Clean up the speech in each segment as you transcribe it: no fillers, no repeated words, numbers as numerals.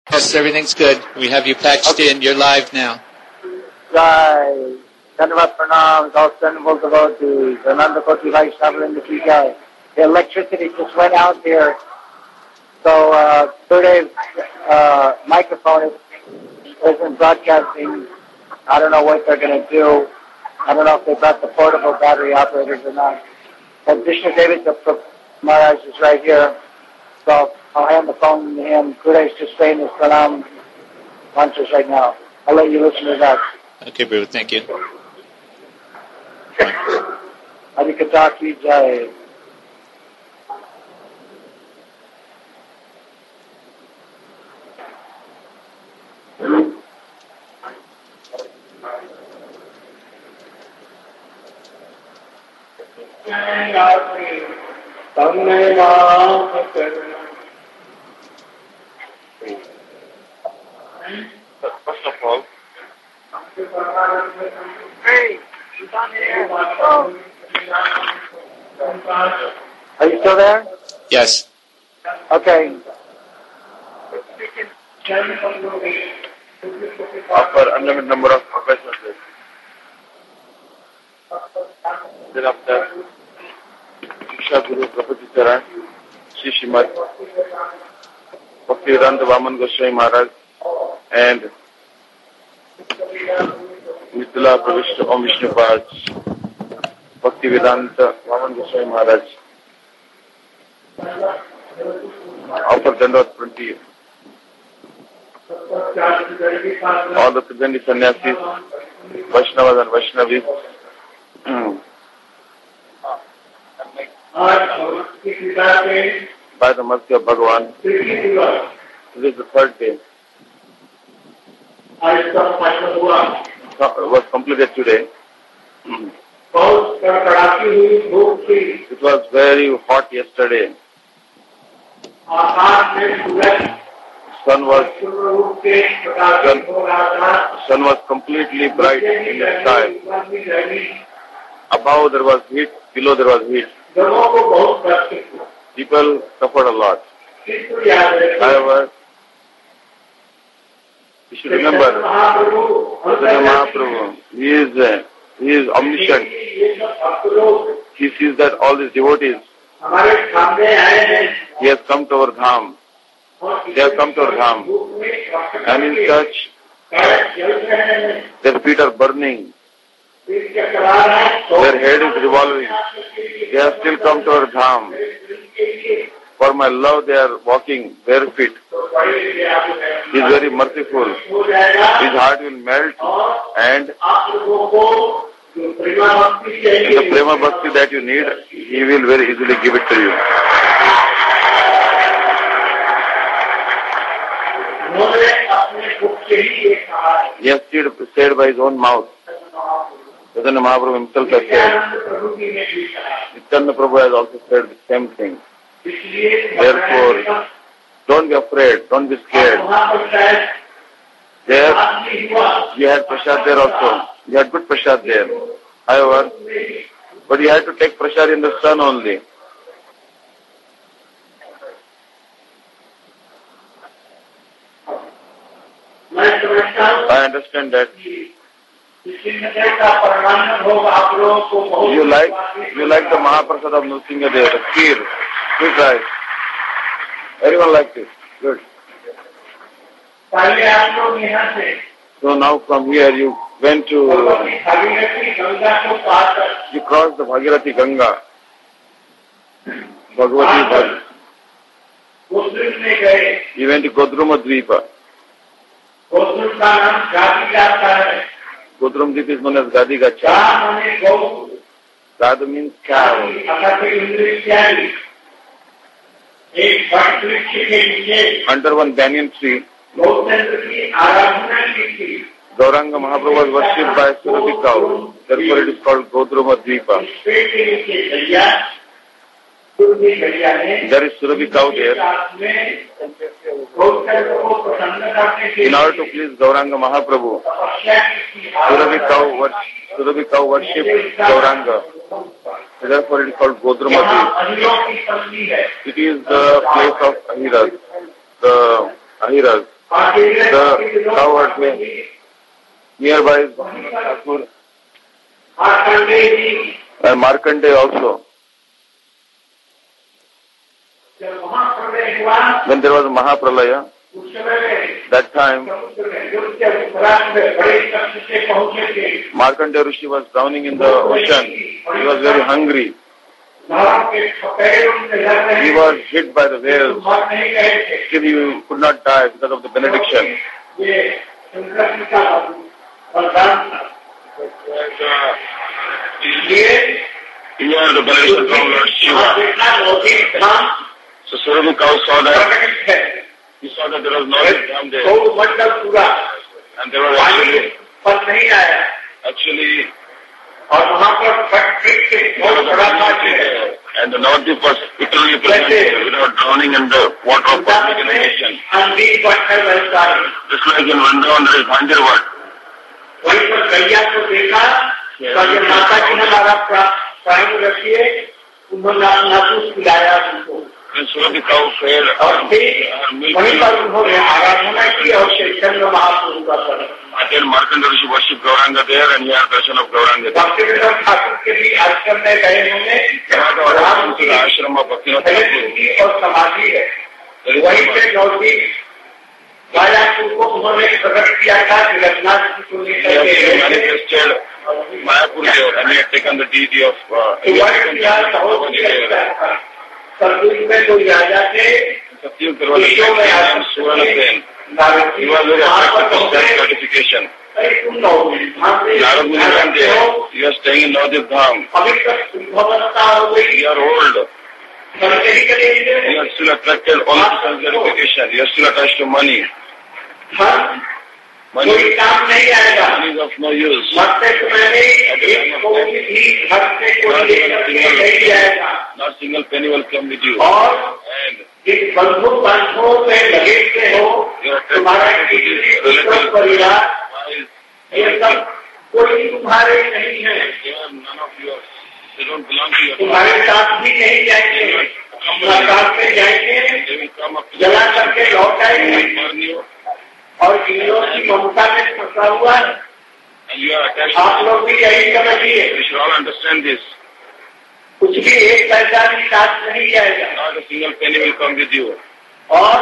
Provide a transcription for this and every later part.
Yes, everything's good. We have you patched in. You're live now. Jai. Dhanavad pranams, all sendable devotees, Ananda Koti Vaishnava in the Ki Jai. The electricity just went out here. So, today's microphone isn't broadcasting. I don't know what they're going to do. I don't know if they brought the portable battery operators or not. But Vishnu David Maharaj is right here. So I'll hand the phone to him. Kudesh just saying his pranam mantras right now. I'll let you listen to that. Okay, Prabhu, thank you. Harikatha ki jai. First of all, Hey, he's on the air. Are you still there? Yes. Okay. offer unlimited number of obeisances. Thereafter, Shiksha Guru Prabhupada Charan, Shri Srimad Bhaktivedanta Vaman Goswami Maharaj, and Mithila Pravishta Om Vishnu Pad, Bhaktivedanta Vaman Goswami Maharaj, offer Dandavad 20. All the Siddhandi sannyasis, Vaishnavas and Vaishnavis, by the mercy of Bhagavan, this is the third day. It was completed today. It was very hot yesterday. Sun was completely bright in the sky. Above there was heat, below there was heat. People suffered a lot. However, you should remember, Mahaprabhu, he is omniscient. He sees that all these devotees, he has come to our dham. They have come to our dham. And in such, their feet are burning. Their head is revolving. They have still come to our dham. For my love, they are walking barefoot. He is very merciful. His heart will melt, and the prema bhakti that you need, he will very easily give it to you. He has said by his own mouth. Chaitanya Mahaprabhu himself has said. Nityananda Prabhu has also said the same thing. Therefore, don't be afraid, don't be scared. There, you had prasad there also. You had good prasad there. However, but you had to take prasad in the sun only. I understand that. You like the Mahaprasad of Nrsingadev, the kheer, sweet rice. Everyone likes it. Good. So now from here you went to, you crossed the Bhagirathi Ganga, Bhagavati Bhag. You went to Godruma Dvipa. Godrum Dvip is known as Gadi Gacha. Gada means cow. Under one banyan tree, Gauranga Mahaprabhu was worshipped by Surabhi cow. Therefore it is called Godruma Dvipa. There is Surabhi cow there. In order to please Gauranga Mahaprabhu, Surabhi cow worshipped Gauranga. Therefore it is called Godruma Dvipa. It is the place of Ahiras, the Ahiras. the cow herd nearby is Thakur and Markandeya also. When there was a Mahapralaya, that time Markandeya Rishi was drowning in the ocean. He was very hungry. He was hit by the whales. Still he could not die because of the benediction. Here the benediction from Lord Shiva. So Surabhi cow saw that. He saw that there was no dham there. And there was actually and the Navadvip was literally present without drowning in the water of public illumination. Just like in Vrindavan there is Bhandirvat. And Surabhi cow fed her milk. Then Markandeya Rishi worshipped Gauranga there and he had darshan of Gauranga there. To the ashram of Bhaktivinoda Thakur. Manifested Mayapur there and he had taken the deity of Satyug there was a named Suvarnasen. He was very attracted to self-gratification. Narad Muni went there. He was staying in Navadvip Dham. We are old. He was still attracted only to self-gratification. He was still attached to money. Money is of no use. Not single penny will come with you. And जिस बंधु बांधवों में लगे हुए हो तुम्हारा परिवार ये सब कोई तुम्हारे नहीं है तुम्हारे साथ भी नहीं जाएंगे प्रकाश में जाएंगे जला करके लौट आएंगे और इन लोगों की ममता में फंसा हुआ है आप लोग भी यही समझिए कुछ भी एक पैसा भी साथ नहीं जाएगा not a single penny will come with you और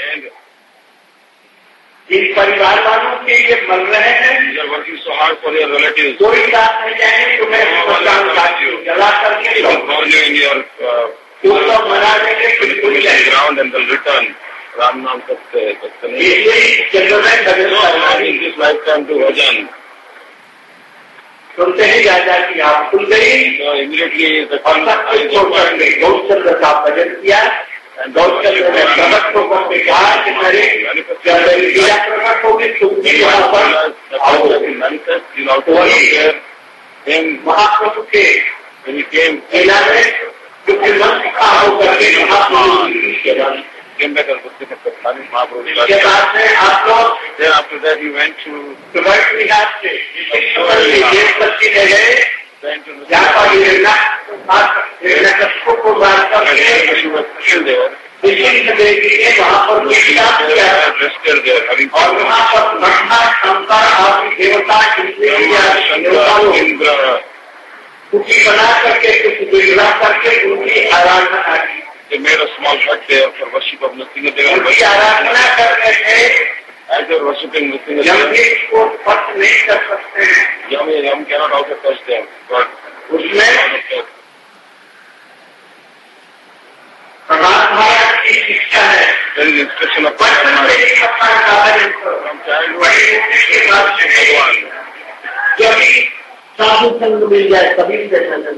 जिन परिवार वालों के लिए मर रहे हैं you are working so hard for your relatives कोई साथ नहीं जाएंगे तुम्हें जला करके burn you in your मना देंगे बिल्कुल ground and will return Ram नाम सत्य नहीं this lifetime to bhajan सुनते ही राजा की आप सुन गई गौचंद्र का भजन किया गौचंद्र ने प्रकट होकर के कहा कि मेरे प्रकट होगी तुम भी यहाँ पर महाप्रभु के जिला में क्योंकि मन का होकर के इसके बाद में आप लोग then after that you went to Bihar से देशपति ले गए जहाँ पर हिरण्यकश्यप को मार करके देवी ने वहाँ पर और वहाँ पर ब्रह्मा शंकर और देवता कुछ बना करके कुछ विग्रह करके उनकी आराधना की They made a small hut there for worship of Nrsimhadev. उनकी आराधना करते थे as they were worshipping Nrsimhadev. यम को स्पर्श नहीं कर सकते हैं यम cannot also touch them. But उसमें प्रभात महाराज की शिक्षा है there is instruction of बचपन से ही अपना कार्य from childhood के बाद भगवान जब साधु संग मिल जाए तभी दर्शन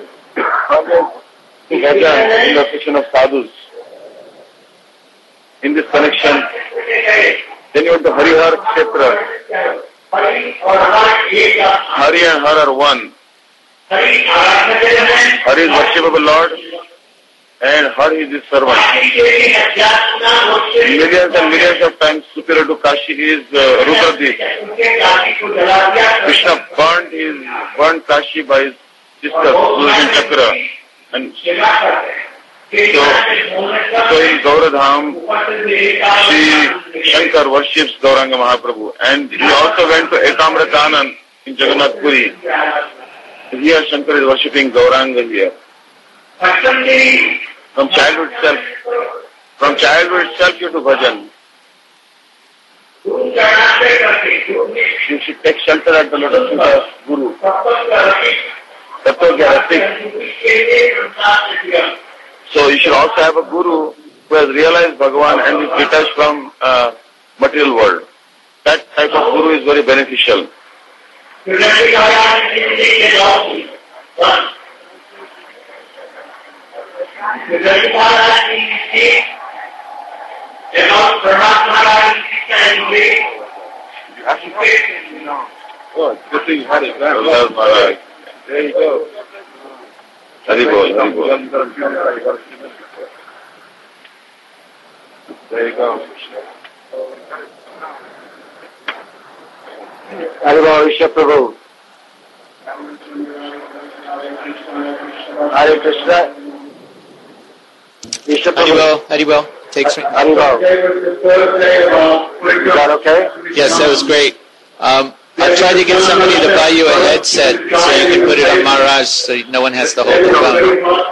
instruction of sadhus. In this connection, then you went to Harihar Kshetra. Hari and Har are one. Hari is worshipable Lord and Har is his servant. Millions and millions of times superior to Kashi is Rudradip. Krishna burnt Kashi by his sister Sudarshan Chakra. And So in Gauradham, Sri Shankar worships Gauranga Mahaprabhu, and he also went to Ekamratanan in Jagannath Puri. Here Shankar is worshipping Gauranga here. From childhood itself you to bhajan. You should take shelter at the lotus feet of Guru. So you should also have a Guru who has realized Bhagavan and is detached from material world. That type of Guru is very beneficial. Oh, good thing you had it. There you go. Haribol. There you go. Haribol, Isha Prabhu. Hare Krishna. Isha Prabhu. Haribol. Takes me. Haribol. Is that okay? Yes, that was great. I've tried to get somebody to buy you a headset so you can put it on Maharaj so no one has to hold the phone.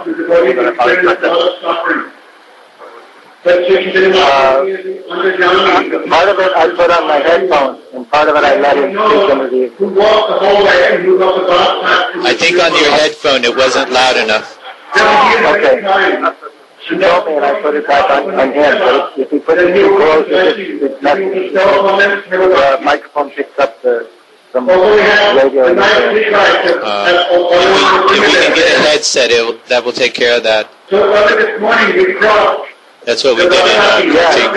Part of it I put on my headphones, and part of it I let him speak into the... I think on your headphone it wasn't loud enough. Okay. She told me and I put it back on him, but if you put it too close, it's not... The microphone picks up the radio. If we can get a headset, that will take care of that. That's what we did in Kartik.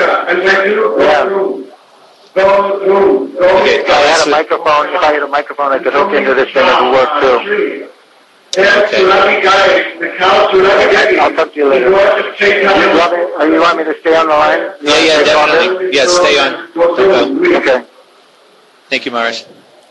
Okay, If I had a microphone, I could hook into this thing and it would work too. Okay. I'll talk to you later. You want me to stay on the line? Yeah, definitely. Yeah, stay on. Okay. Thank you, Maharaj.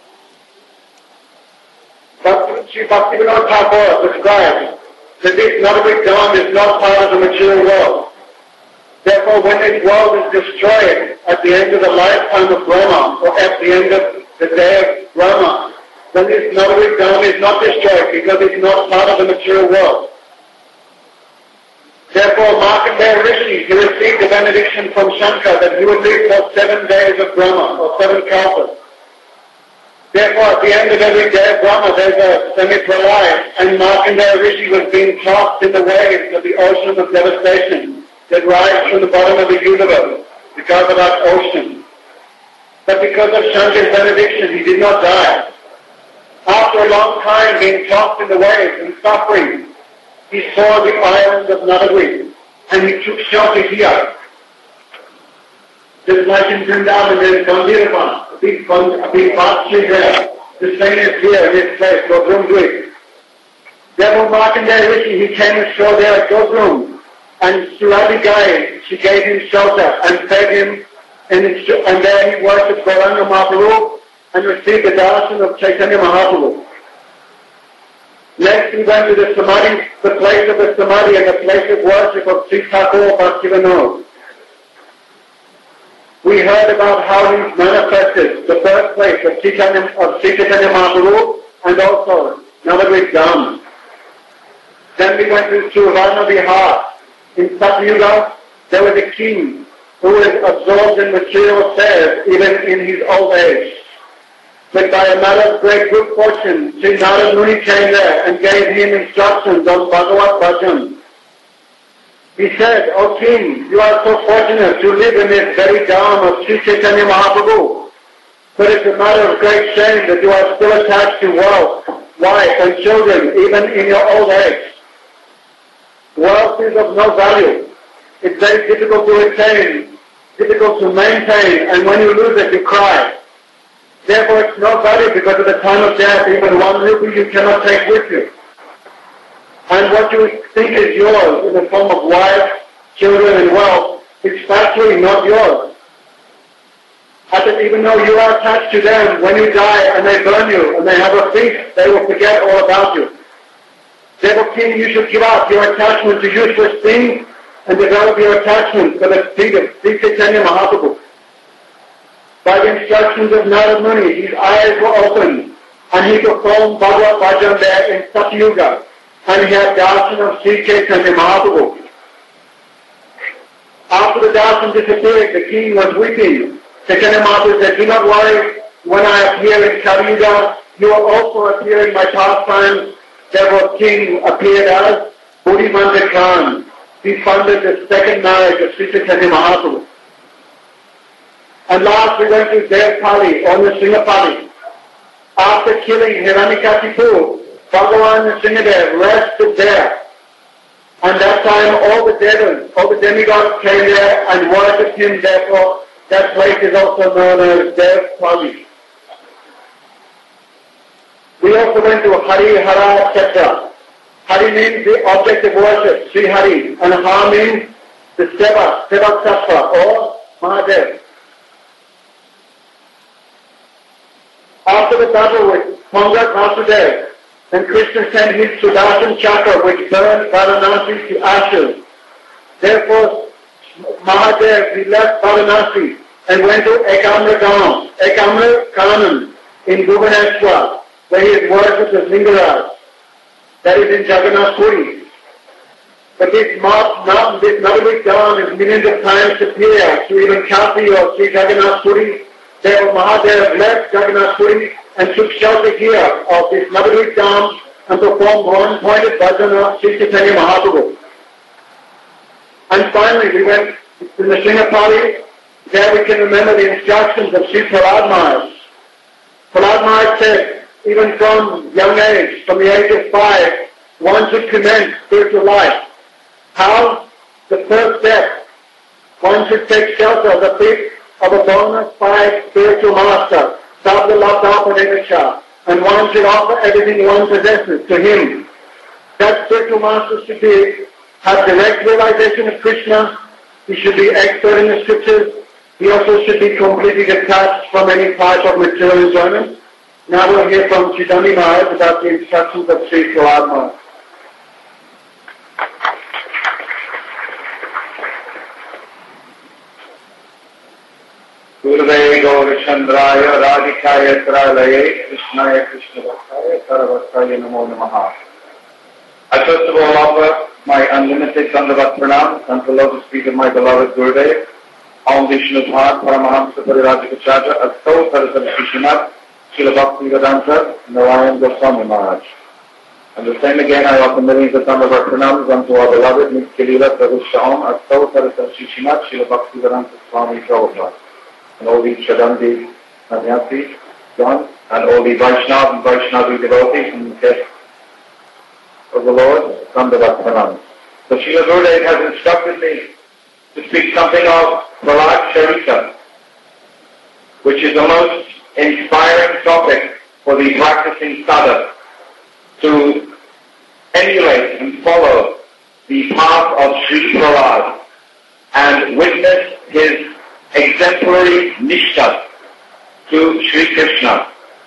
Sri Bhaktivinoda Thakur described that this Navadvip Dham is not part of the material world. Therefore, when this world is destroyed at the end of the lifetime of Brahma, or at the end of the day of Brahma, then this Navadvip Dham is not destroyed because it's not part of the material world. Therefore, Markandeya Rishi, he received the benediction from Shankar that he would live for 7 days of Brahma, or 7 kalpas. Therefore, at the end of every day of Brahma, there's a semi-pralaya, and Markandeya Rishi was being tossed in the waves of the ocean of devastation that rise from the bottom of the universe because of that ocean. But because of Shankar's benediction, he did not die. After a long time being tossed in the waves and suffering, he saw the island of Navadvip, and he took shelter here. Just like in Vrindavan, there is Gandhiravan, a big bath tree there. The same is here in this place, Gopramdvip. Therefore, Markandeya Rishi, he came and saw there at Gopram, and Surati Gai, she gave him shelter and fed him, and there he worshipped Gauranga Mahaprabhu and received the darshan of Chaitanya Mahaprabhu. Next, he went to the Samadhi, the place of the Samadhi and the place of worship of Sri Thakur Bhaktivinoda. We heard about how he manifested the birthplace of Sri Chaitanya Mahaprabhu and also Navadvip Dham. Then we went to Suvarna Vihar. In Satyuga, there was a king who was absorbed in material affairs even in his old age. But by a matter of great good fortune, Sri Narad Muni came there and gave him instructions on Bhagavat Bhajan. He said, "O king, you are so fortunate to live in this very dham of Sri Chaitanya Mahaprabhu. But it's a matter of great shame that you are still attached to wealth, wife and children, even in your old age. Wealth is of no value. It's very difficult to attain, difficult to maintain, and when you lose it, you cry. Therefore, it's no value because at the time of death, even 1 rupee you cannot take with you. And what you think is yours in the form of wife, children, and wealth, is factually not yours. Even though you are attached to them, when you die and they burn you and they have a feast, they will forget all about you. Therefore, King, you should give up your attachment to useless things and develop your attachment for the feet of Sri Chaitanya Mahaprabhu. By the instructions of Narad Muni, his eyes were opened and he performed Bhagavad Bhajan there in Satyuga and he had darshan of Sri Chaitanya Mahaprabhu. After the darshan disappeared, the king was weeping. Chaitanya Mahaprabhu said, do not worry, when I appear in Satyuga, you will also appear in my pastimes. Therefore, king appeared as Buddhimanta Khan. He funded the second marriage of Sri Chaitanya Mahaprabhu. And last we went to Devpali or Nrsimhapali. After killing Hiranyakashipu, Bhagavan Nrsimhadev rested there. And that time all the devils, all the demigods came there and worshipped him. Therefore, that place is also known as Devpali. We also went to Hari Hara Chakra. Hari means the object of worship, Sri Hari, and Ha means the Seva Chakra or Mahadev. After the battle with Pongrat Vasudev, then Krishna sent his Sudarshan Chakra which burned Varanasi to ashes. Therefore, Mahadev, he left Varanasi and went to Ekamra Kanan in Bhubaneswar, where he is worshipped as Lingaraj. That is in Jagannath Puri. But this mountain, this Navadvip Dham is millions of times superior to even Kasi or Sri Jagannath Puri. Therefore Mahadev left Jagannath Puri and took shelter here of this Navadvip Dham and performed one-pointed bhajan of Sri Chaitanya Mahaprabhu. And finally we went to Nrsimhapali. There we can remember the instructions of Sri Prahlad Maharaj. Prahlad Maharaj said, even from young age, from the age of 5, one should commence spiritual life. How? The first step, one should take shelter of the feet of a bona fide spiritual master, Sabdalabdhapadesha, and one should offer everything one possesses to him. That spiritual master should have direct realization of Krishna, he should be expert in the scriptures, he also should be completely detached from any type of material enjoyment. Now we'll hear from Chaitanya Maharaj about the instructions of Sri Prahlad Maharaj. Gurve Gaurachandraya Radhikaya Tralaye Krishnaya Krishna Bhaktaya Saravastaya Namo Namaha. I first of all offer my unlimited Dandavat Pranam and the lotus feet of my beloved Gurudev, Om Vishnu Bhat Paramahamsa Parirajikacharya Asto Sarasam Krishnath Srila Bhaktivedanta Narayan Goswami Maharaj. And the same again, I offer millions of Dandavat Pranams unto our beloved Nitya-lila Prabhu Sham Asto Sarasam Krishnath Srila Bhaktivedanta Swami Prabhupada. And all the Chadandi, Sannyasi, John, and all the Vaishnav and Vaishnavi devotees and guests of the Lord, Dandavat Pranam. So Srila Gurudev has instructed me to speak something of Prahlad Charita, which is the most inspiring topic for the practicing sadhak to emulate and follow the path of Sri Prahlad and witness his exemplary nishtha to Sri Krishna.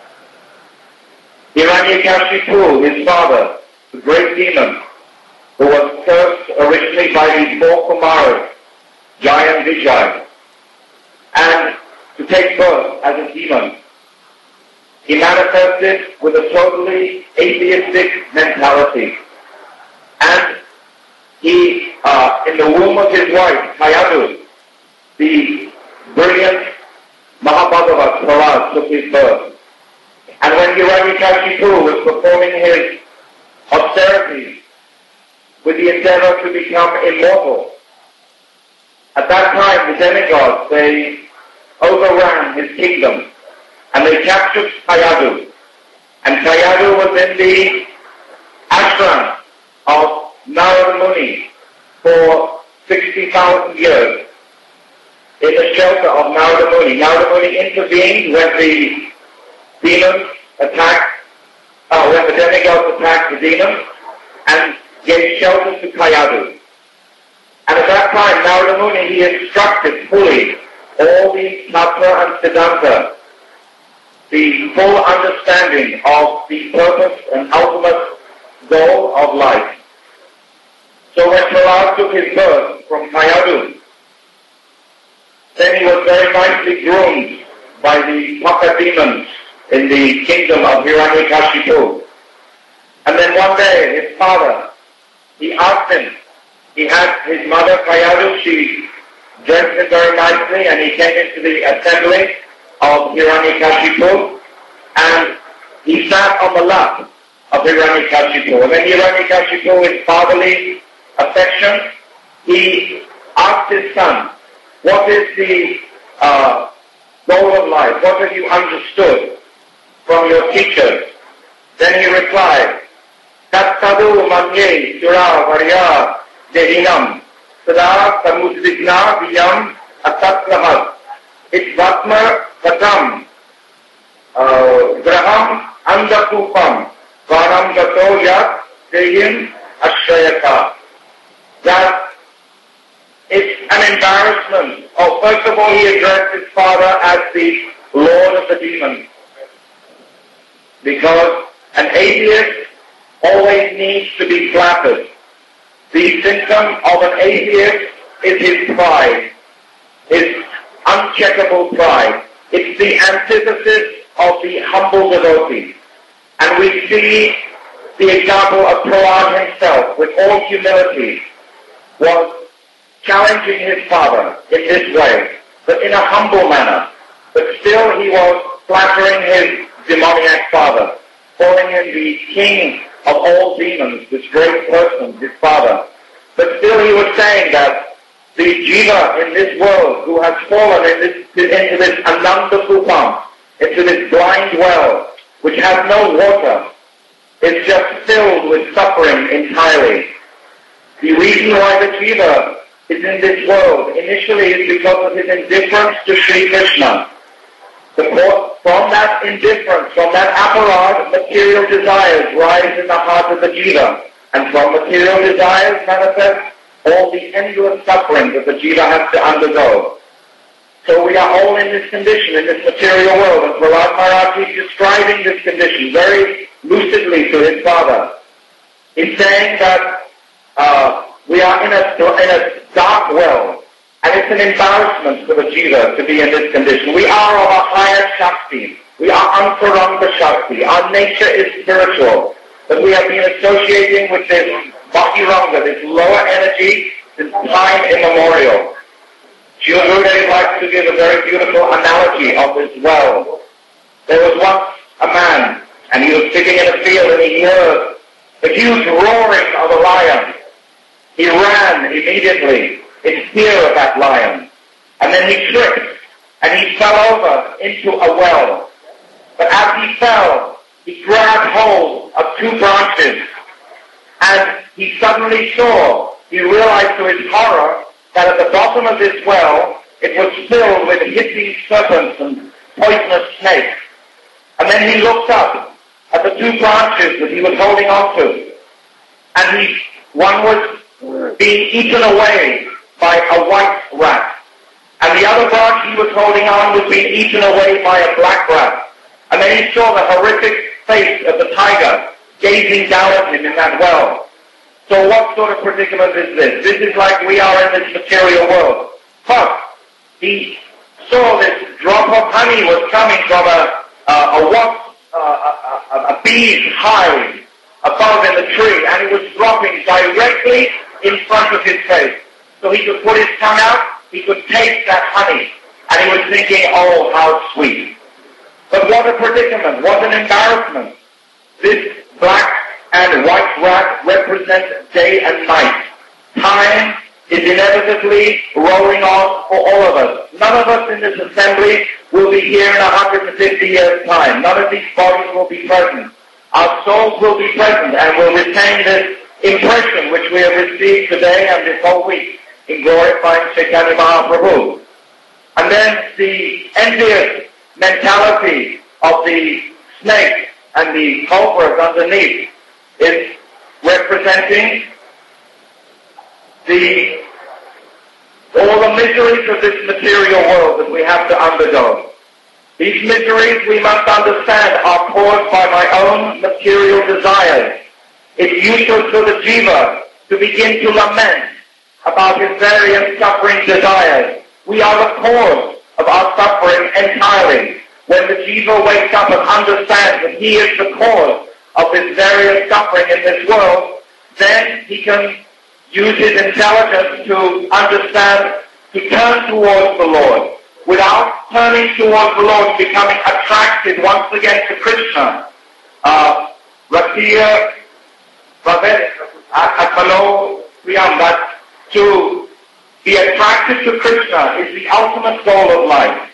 Hiranyakashipu, his father, the great demon, who was cursed originally by the 4 Kumaras, Jai and Vijay, and to take birth as a demon. He manifested with a totally atheistic mentality. And he, in the womb of his wife, Kayadu, the brilliant Mahabhagavat Prahlad took his birth. And when Hiranyakashipu was performing his austerities with the endeavor to become immortal, at that time the demigods, they overran his kingdom and they captured Kayadu. And Kayadu was in the ashram of Narad Muni for 60,000 years, in the shelter of Narada Muni. Narada Muni intervened when the demons attacked, when the demigods attacked the demons, and gave shelter to Kayadu. And at that time, Narada Muni, he instructed fully all the Tattva and Siddhanta, the full understanding of the purpose and ultimate goal of life. So when Prahlad took his birth from Kayadu, then he was very nicely groomed by the Paka demons in the kingdom of Hiranyakashipu. And then one day his father, he asked him, he had his mother Kayadu, she dressed him very nicely, and he came into the assembly of Hiranyakashipu, and he sat on the lap of Hiranyakashipu. And then Hiranyakashipu, with fatherly affection, he asked his son, what is the goal of life? What have you understood from your teachers? Then he replied, Tat sadu manye sura varya dehinam sada samudrigna viyam atatlahas itvatma katam graham andakupam varam gato yat dehim ashrayaka. That it's an embarrassment. Oh, first of all, he addressed his father as the Lord of the demons. Because an atheist always needs to be flattered. The symptom of an atheist is his pride, his uncheckable pride. It's the antithesis of the humble devotee. And we see the example of Prahlad himself, with all humility, was challenging his father in this way, but in a humble manner. But still he was flattering his demoniac father, calling him the king of all demons, this great person, his father. But still he was saying that the jiva in this world who has fallen into this ananda kupam, into this blind well, which has no water, is just filled with suffering entirely. The reason why the jiva is in this world initially is because of his indifference to Sri Krishna. From that indifference, from that aparad, material desires rise in the heart of the jiva. And from material desires manifest all the endless suffering that the jiva has to undergo. So we are all in this condition, in this material world. And Prahlad Maharaj is describing this condition very lucidly to his father. He's saying that we are in a dark well, and it's an embarrassment for the jiva to be in this condition. We are of a higher Shakti. We are Antaranga Shakti. Our nature is spiritual. But we have been associating with this Bhaktiranga, this lower energy, since time immemorial. Srila Gurudev likes to give a very beautiful analogy of this well. There was once a man, and he was sitting in a field, and he heard the huge roaring of a lion. He ran immediately in fear of that lion. And then he tripped, and he fell over into a well. But as he fell, he grabbed hold of two branches, and he suddenly he realized to his horror that at the bottom of this well, it was filled with hissing serpents and poisonous snakes. And then he looked up at the two branches that he was holding on to, and one was being eaten away by a white rat, and the other branch he was holding on was being eaten away by a black rat. And then he saw the horrific face of the tiger gazing down at him in that well. So what sort of predicament is this? This is like we are in this material world. But he saw this drop of honey was coming from a bee's hive above in the tree, and it was dropping directly in front of his face. So he could put his tongue out, he could taste that honey, and he was thinking, oh, how sweet. But what a predicament, what an embarrassment. This black and white rat represent day and night. Time is inevitably rolling on for all of us. None of us in this assembly will be here in 150 years' time. None of these bodies will be present. Our souls will be present and will retain this impression which we have received today and this whole week in glorifying Chaitanya Mahaprabhu. And then the envious mentality of the snake and the cobras underneath is representing all the miseries of this material world that we have to undergo. These miseries, we must understand, are caused by my own material desires. It's useful for the jiva to begin to lament about his various suffering desires. We are the cause of our suffering entirely. When the jiva wakes up and understands that he is the cause of this various suffering in this world, then he can use his intelligence to understand, to turn towards the Lord. Without turning towards the Lord, becoming attracted once again to Krishna. Ratia Atmano Priyam, that to be attracted to Krishna is the ultimate goal of life.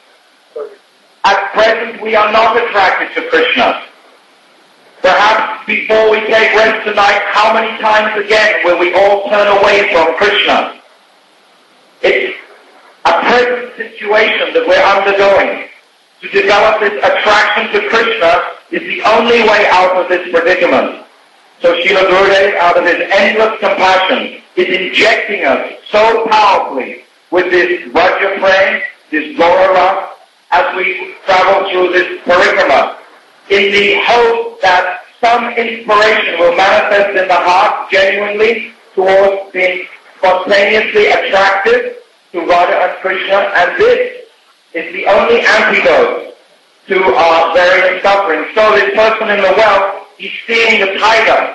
At present, we are not attracted to Krishna. Perhaps before we take rest tonight, how many times again will we all turn away from Krishna? It's a present situation that we're undergoing. To develop this attraction to Krishna is the only way out of this predicament. So Srila Gurudev, out of his endless compassion, is injecting us so powerfully with this Vajra frame, this Gaura, as we travel through this parikrama, in the hope that some inspiration will manifest in the heart genuinely towards being spontaneously attracted to Radha and Krishna, and this is the only antidote to our various suffering. So this person in the well, he's seeing a tiger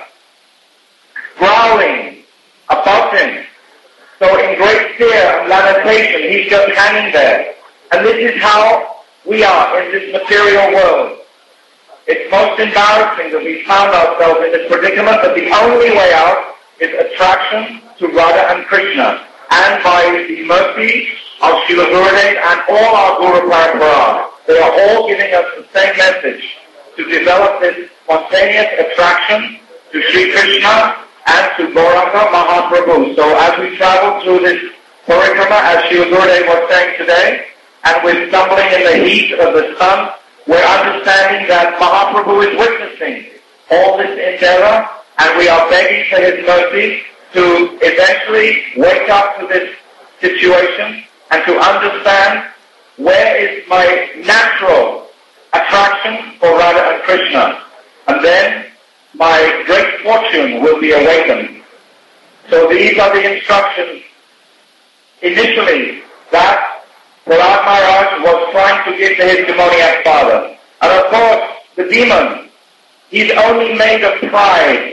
growling above him. So in great fear and lamentation, he's just hanging there. And this is how we are in this material world. It's most embarrassing that we found ourselves in this predicament, but the only way out is attraction to Radha and Krishna. And by the mercy of Srila Gurudev and all our Guru Parampara, they are all giving us the same message, to develop this spontaneous attraction to Sri Krishna and to Gauranga Mahaprabhu. So as we travel through this parikrama, as Srila Gurudev was saying today, and we're stumbling in the heat of the sun, we're understanding that Mahaprabhu is witnessing all this endeavor, and we are begging for his mercy to eventually wake up to this situation and to understand where is my natural attraction for Radha and Krishna. And then my great fortune will be awakened. So these are the instructions initially that Prahlad Maharaj was trying to give to his demoniac father. And of course, the demon, he's only made of pride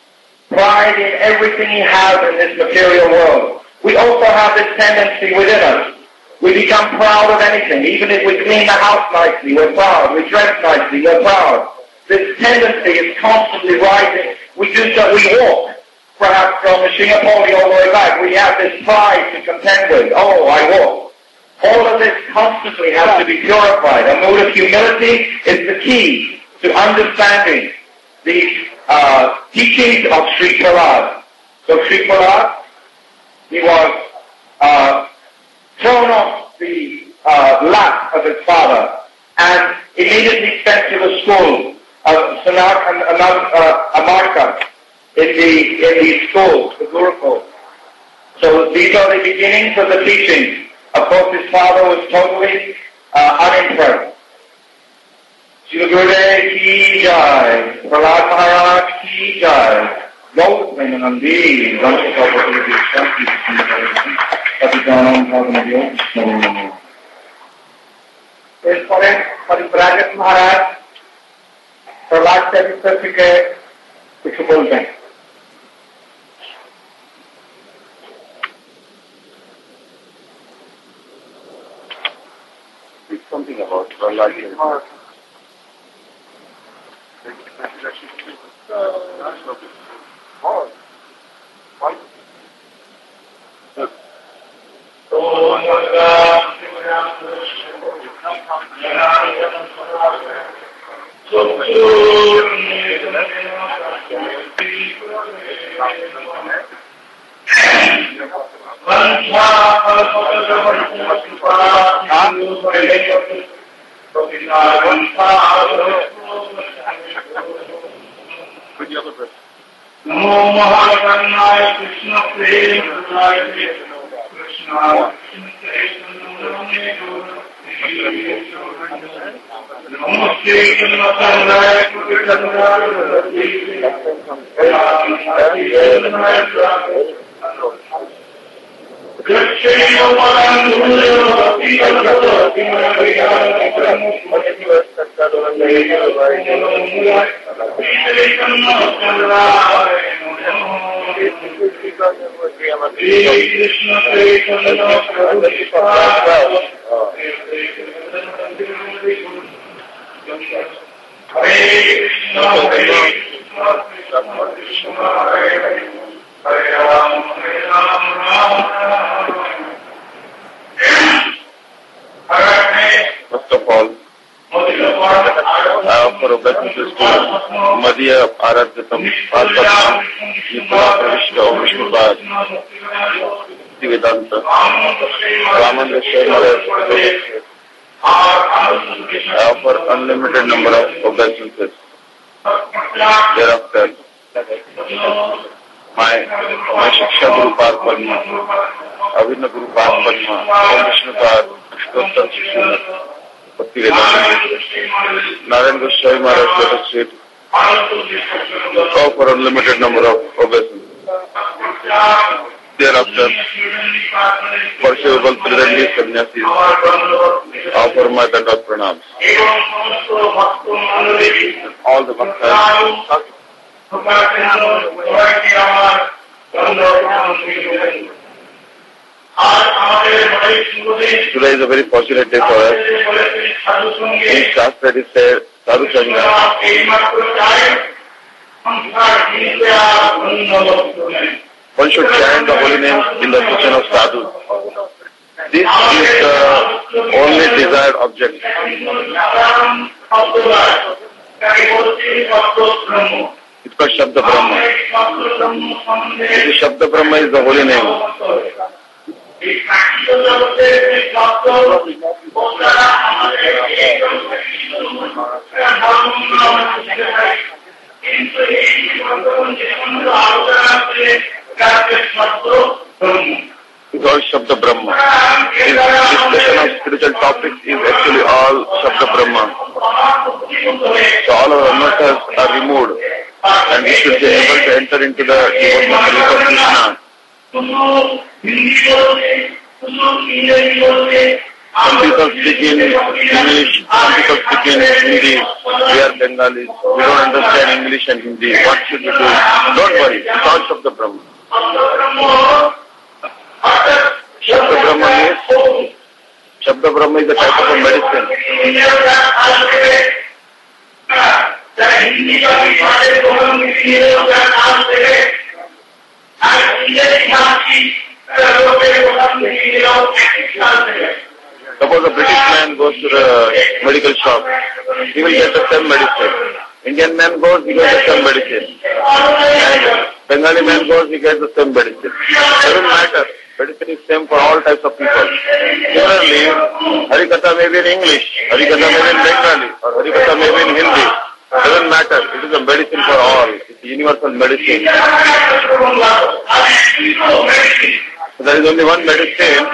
in everything he has in this material world. We also have this tendency within us. We become proud of anything. Even if we clean the house nicely, we're proud. We dress nicely, we're proud. This tendency is constantly rising. We do so, we walk. Perhaps from the Singapore all the way back, we have this pride to contend with. Oh, I walk. All of this constantly has to be purified. A mood of humility is the key to understanding the teachings of Sri Prahlad. So Sri Prahlad, he was thrown off the lap of his father and immediately sent to the school of Sanat and Amarka in the schools, the Gurukul. So these are the beginnings of the teachings. Of course, his father was totally unimpressed. Srila Gurudev ki jai, Prahlad Maharaj ki jai, Gaur Premanandi, Gansha Kapaturi Shanti, Patitanam Bhavanabhyo, Namo. এরপরে পরিব্রাজক মহারাজ প্রহ্লাদ চরিত্র থেকে কিছু বলবেন। Something about Prahlad. Namo Mahakarnaya Krishna Premaya Krishna Namo First of all, I offer obeisances to Madhya Aradhyatam Padma Nipuna Pravishta Om Vishnupad Vedanta Ramananda Sharma. I offer unlimited number of obeisances. Thereafter, my Shiksha Guru Pad Padma, Avinna Guru Pad Padma, Om Vishnupad, Ashtottam Shishuna, Bhakti Vedanta, Narayan Goswami Maharaj, Lotus Street, offer unlimited number of obeisances. Thereafter, worshipable Tridandi Sannyasis, offer my Dandavat Pranams. All the Bhaktas. Today is a very fortunate day for us. In Shastra it is said, Sadhu Sangha. One should chant the holy name in the kitchen of sadhu. This is the only desired object. It's called Shabda Brahma. This Shabda Brahma is the holy name. It's all Shabda Brahma. This discussion of spiritual topics is actually all Shabda Brahma. So all our anusaras are removed and we should be able to enter into the devotional life of Krishna. Some people speak in English, some people speak in Hindi. We are Bengalis. We don't understand English and Hindi. What should we do? Don't worry. It's all Shabda Brahma. Shabda Brahma is a type of a medicine. Suppose a British man goes to the medical shop, he will get the same medicine. Indian man goes, he gets the same medicine. And Bengali man goes, he gets the same medicine. Doesn't matter. Medicine is same for all types of people. Similarly, Harikatha may be in English, Harikatha may be in Bengali, or Harikatha may be in Hindi. Doesn't matter. It is a medicine for all. It's a universal medicine. So there is only one medicine.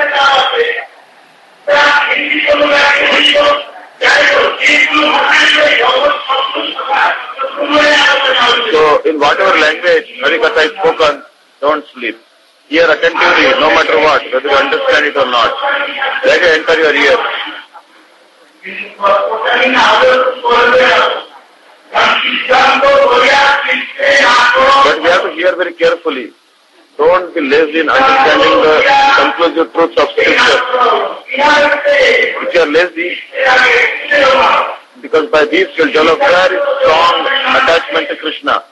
So in whatever language Harikatha is spoken, don't sleep. Hear attentively, no matter what, whether you understand it or not. Let it enter your ear. But we have to hear very carefully. Don't be lazy in understanding the conclusive truths of Scripture. If you are lazy, because by these you will develop very strong attachment to Krishna.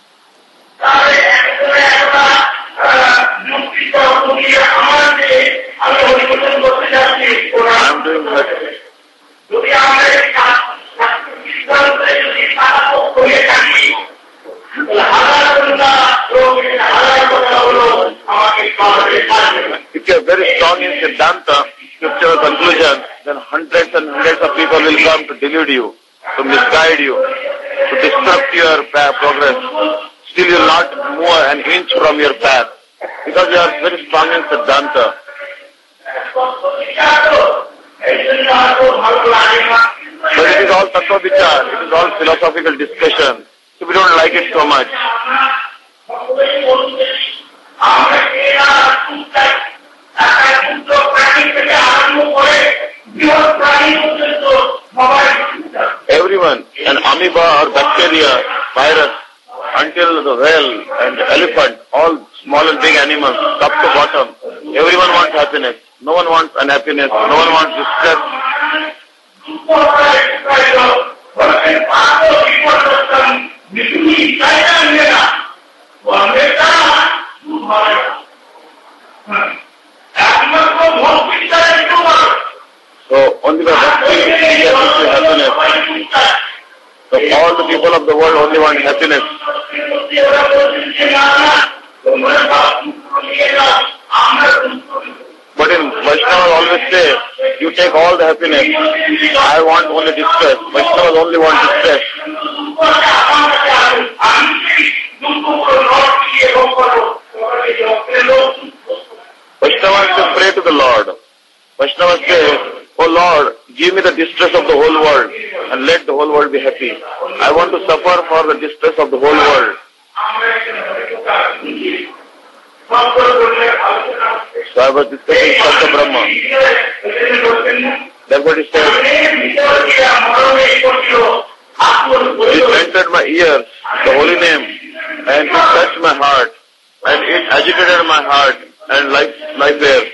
I am doing that. If you are very strong in Siddhanta, scriptural conclusion, then hundreds and hundreds of people will come to delude you, to misguide you, to disrupt your progress. Still you will not move an inch from your path, because you are very strong in Siddhanta. But it is all tattva vichar, it is all philosophical discussion. So we don't like it so much. Everyone, an amoeba or bacteria, virus, until the whale and elephant, all small and big animals, top to bottom, everyone wants happiness. No one wants unhappiness. No one wants distress. So only by bhakti we get happiness. So all the people of the world only want happiness. But in Vaishnavas always say, you take all the happiness. I want only distress. Vaishnavas only want distress. Vaishnavas say, pray to the Lord. Vaishnavas say, oh Lord, give me the distress of the whole world and let the whole world be happy. I want to suffer for the distress of the whole world. So I was discussing Sabda Brahma. That's what he said. It entered my ears, the holy name, and it touched my heart, and it agitated my heart and life waves.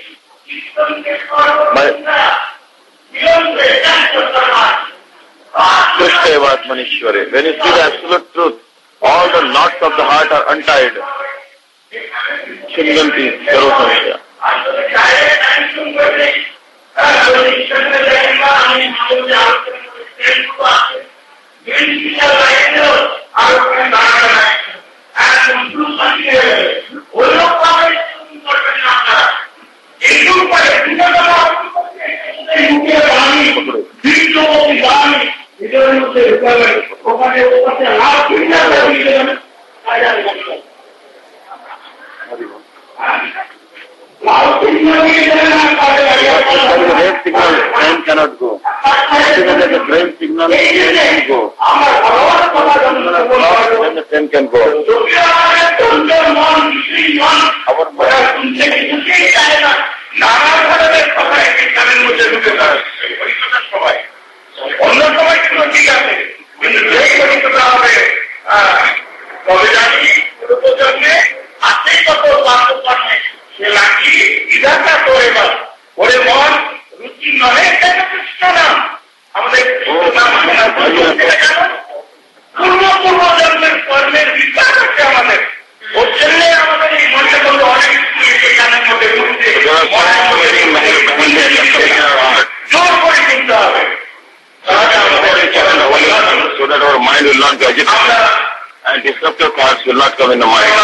Krishnavatmanishware. When you see the absolute truth, all the knots of the heart are untied. Chinganti Sarvasya. Red signal, train cannot go. Because there's a green signal, train can go. Then the train can go. Our so that our mind will not be agitated and destructive thoughts will not come in the mind.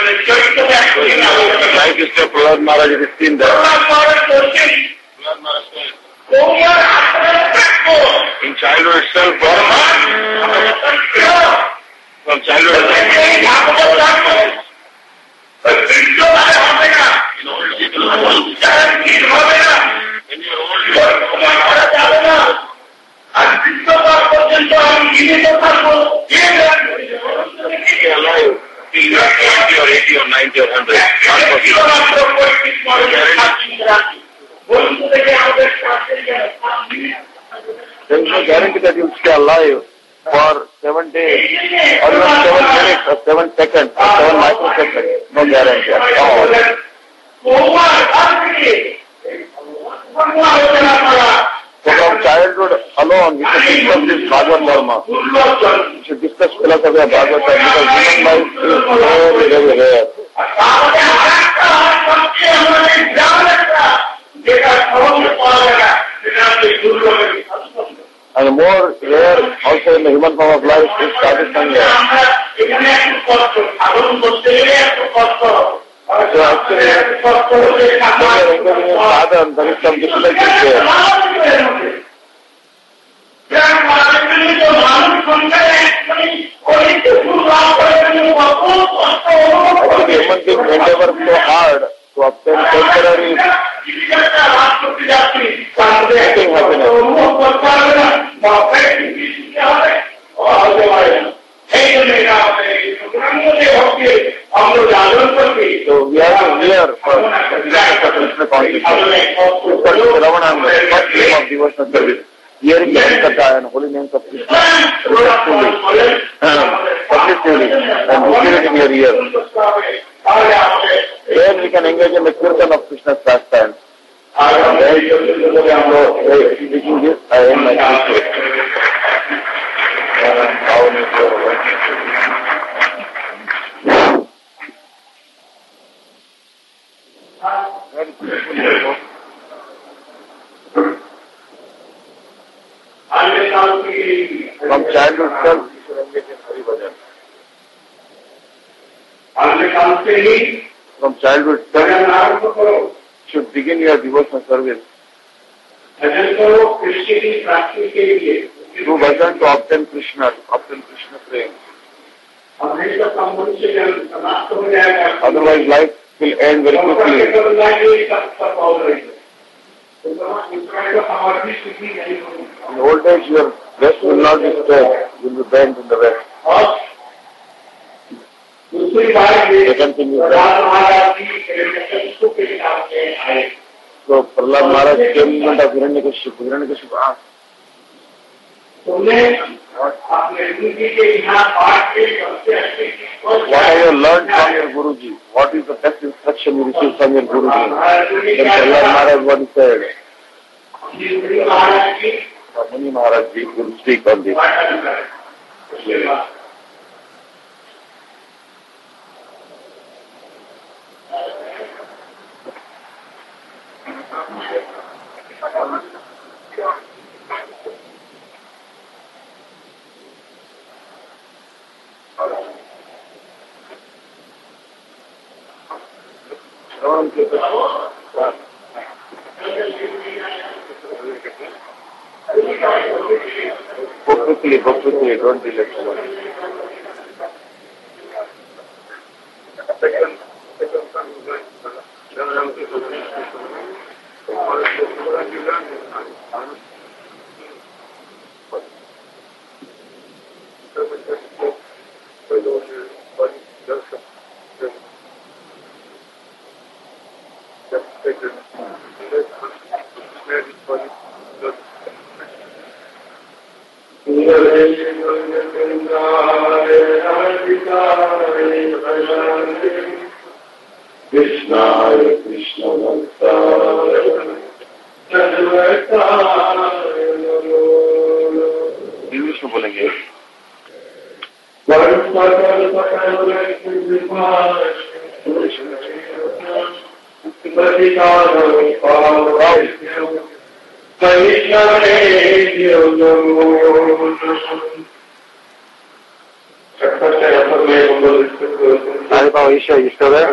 Like Mr. Prahlad Maharaj, it is seen there. In childhood itself, from childhood alive till you are 70 or 80 or 90 or 100. There is no guarantee that you will stay alive for 7 days or even 7 minutes or 7 seconds or 7 microseconds. No guarantee at all. So from childhood alone, we should discuss this Bhagavad Dharma. We should discuss philosophy of Bhagavad Dharma because human life is very, very rare. And more rare also in the human form of life is satisfying. So actually, when we are engaging in sadhana, there is some difficulty there. Human beings endeavor so hard to obtain temporary So we have to hear for Ravananga, first name of devotional service. Hearing the Katha and holy names of Krishna respectfully, submissively, and repeat it in your ear. Then we can engage in the kirtan of Krishna's pastimes. Speaking this, I am my From childhood itself, you should engage in Hari Bhajan. From childhood itself, you should begin your devotional service. Through bhajan to obtain Krishna prema. Otherwise life will end very quickly. In old age, your rest will not be straight. You will be bent in the rest. Second thing is that. So Prahlad Maharaj came in front of Hiranyakashipu. Hiranyakashipu asked, what have you learned from your Guruji? What is the best instruction you received from your Guruji? Then Prahlad Maharaj what he said? Muni Maharaj ji will speak on this. Go quickly, don't delay too much. English में बोलेंगे Isha, you still there?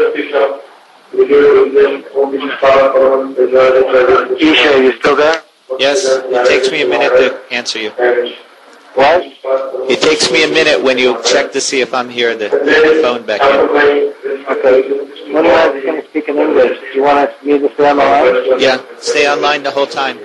Isha, you still there? Yes, it takes me a minute to answer you. What? It takes me a minute when you check to see if I'm here to put the phone back in. Okay. When I was going to speak in English, do you want me to stay online? Yeah, stay online the whole time.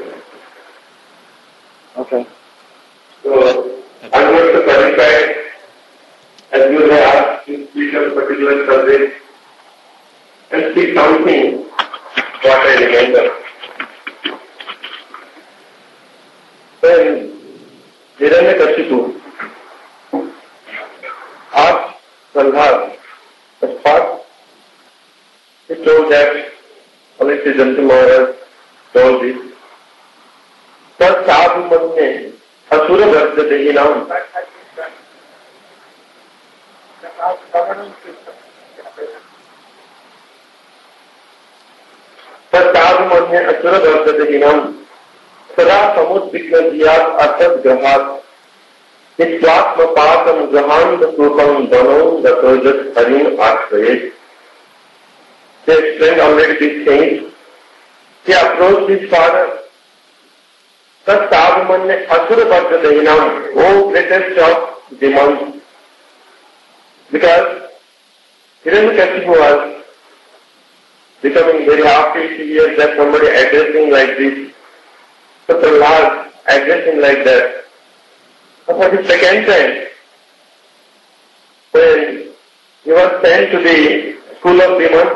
Okay. So, I'm going to clarify, as you have asked to speak on a particular subject, and speak something what I remember. When Hiranyakashipu asked Prahlad the spot, he told that Alexi Jantu Maharaj told this. Tad sadhu manne asura varjate hinam. Tad sadhu manne asura varjate hinam. Sada samudvignadhyat asad grahat. Nityatma patam grahanda supam dhanam datojat harim ashrayet. They explained already these things. He approached his father. Tad sadhu manne asura varjate hinam. O greatest of demons. Because Hiranyakashipu was becoming very happy to hear that somebody addressing like this, so Prahlad addressing like that. And for the second time, when he was sent to the school of demons,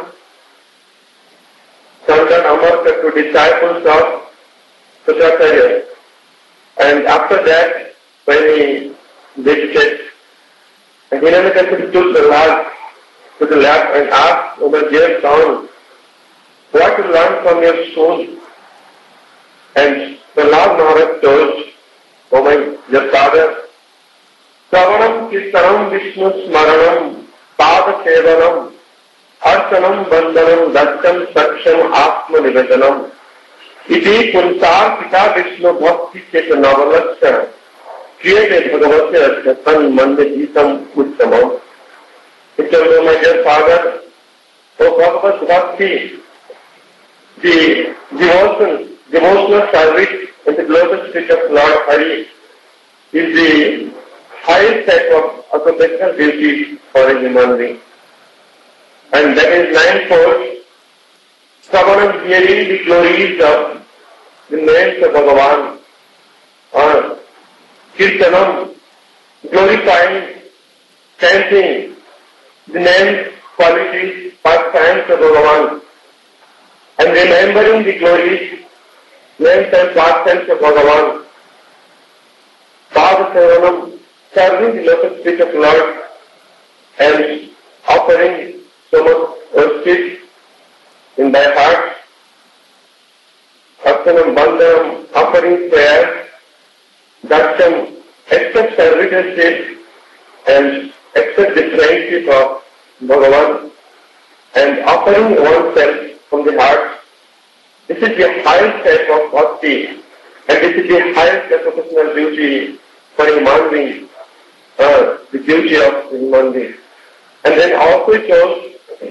Sanatan Amarta to disciples of Shukracharya. And after that, when he visited, and Hiranyakashipu took Prahlad to the left and asked, "O my dear son, what you learned from your school?" And Prahlad Maharaj told, "O my dear father, Shravanam Kirtanam Vishnu Smaranam Pada Sevanam Archanam Bandhanam Dasyam Saksham Atma Nivedanam Iti Kunsar Pita Vishnu Bhakti Chetanavalaksha Kriyate Bhagavate Adhyatan Mande Jitam Uttamam." He told, "O my dear father, O Bhagavad Bhakti, the devotional service in the lotus feet of Lord Hari is the highest type of occupational duty for a human being. And that is ninefold. Shravanam, hearing the glories of the names of Bhagavan, or Kirtanam, glorifying, chanting the names, qualities, pastimes of Bhagavan, and remembering the glories, names and pastimes of Bhagavan. Pada Sevanam, serving the lotus feet of Lord and offering so much worship in thy heart. Archanam Bandhanam, offering prayer. Dasyam, accept servitorship and accept the friendship of Bhagavan, and offering oneself from the heart. This is the highest type of bhakti, and this is the highest professional duty for a human being, the duty of the human being." And then also it shows,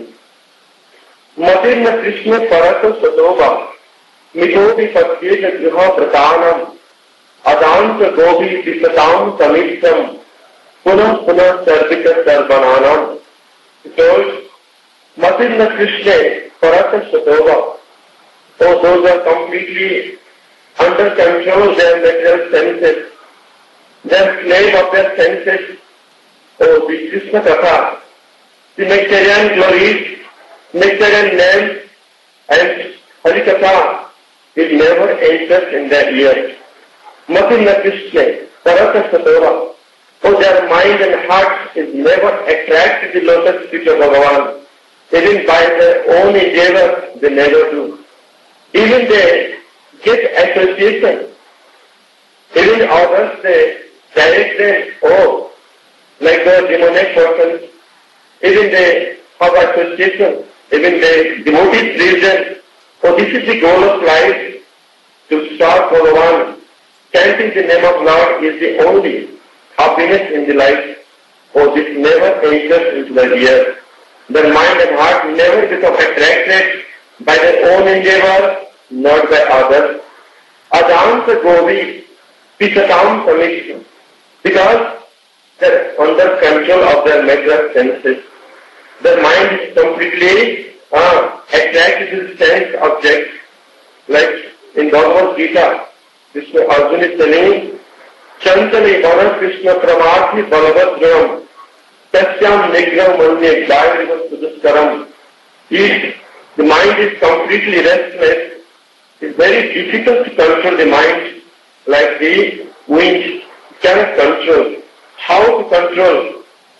"Matirna Krishna Parasa Sadova, Mitobi Patyeta Griha Pratanam, Adanta Gobi Visatam Samitam, Punam Punam Sarvika Sarvananam." It shows, Matirna Krishna Parasa Sadova, oh, those are completely under control of their material senses. They are slave of their senses. Oh, the Krishna Katha, the nectarian glories, nectarian names, and Harikatha will never enter in their ears. Matirna Krishna, Parasa Satora. Oh, their mind and heart is never attracted to the lotus feet of Bhagavan. Even by their own endeavor, they never do. Even they get association. Even others, they direct them, oh, like the demonic persons, even they have association, even the devotees reason, oh, this is the goal of life, to serve Bhagavan. Chanting the name of Lord is the only happiness in the life. Oh, this never enters into the ear. Their mind and heart never become attracted by their own endeavor, not by others. Adanta Govi, Pisatam Samishtam. Because they're under control of their material senses. Their mind is completely attracted to the sense objects. Like in Bhagavad Gita, Krishna Arjuna is telling, Chantali Vana Krishna Pramarthi Balabhadram Tasyam Nigram Manye Dayariva Sudaskaram. If the mind is completely restless, it's very difficult to control the mind like the wind cannot control. How to control?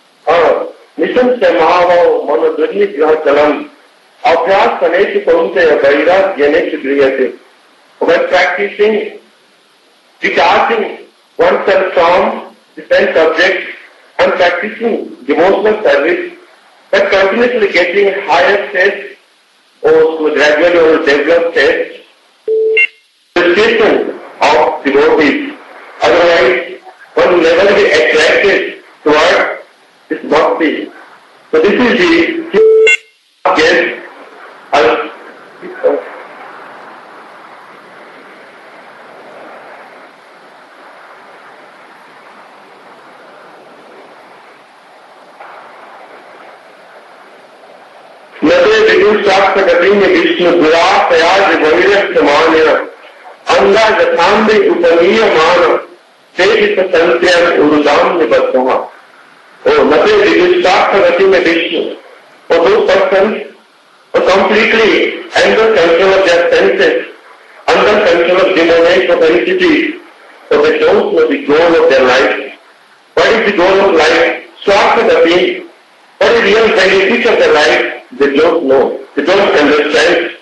Nisam Samava Manodurni Grahachalam Abhyas Saneti Kaunteya Vaira Yaneti Griyate. By practicing detaching oneself from the sense object and practicing devotional service, but continuously getting higher states or gradually or develop states, the station of devotees. Otherwise, one will never be attracted towards this bhakti. So this is the yes. Nate विदुषाक्षगतिने Vishnu दुरापयाज वैरक्षमान्य अंगा जथांबे उपनीयमान सेवित संत्यन उरुदाम निबद्धमा. Oh, nothing विदुषाक्षगतिने Vishnu. For those persons who completely under control of their senses, under control of demonic propensity, so they don't know the goal of their life. What is the goal of life? Swakagati. What is the real benefit of their life? They don't know. They don't understand.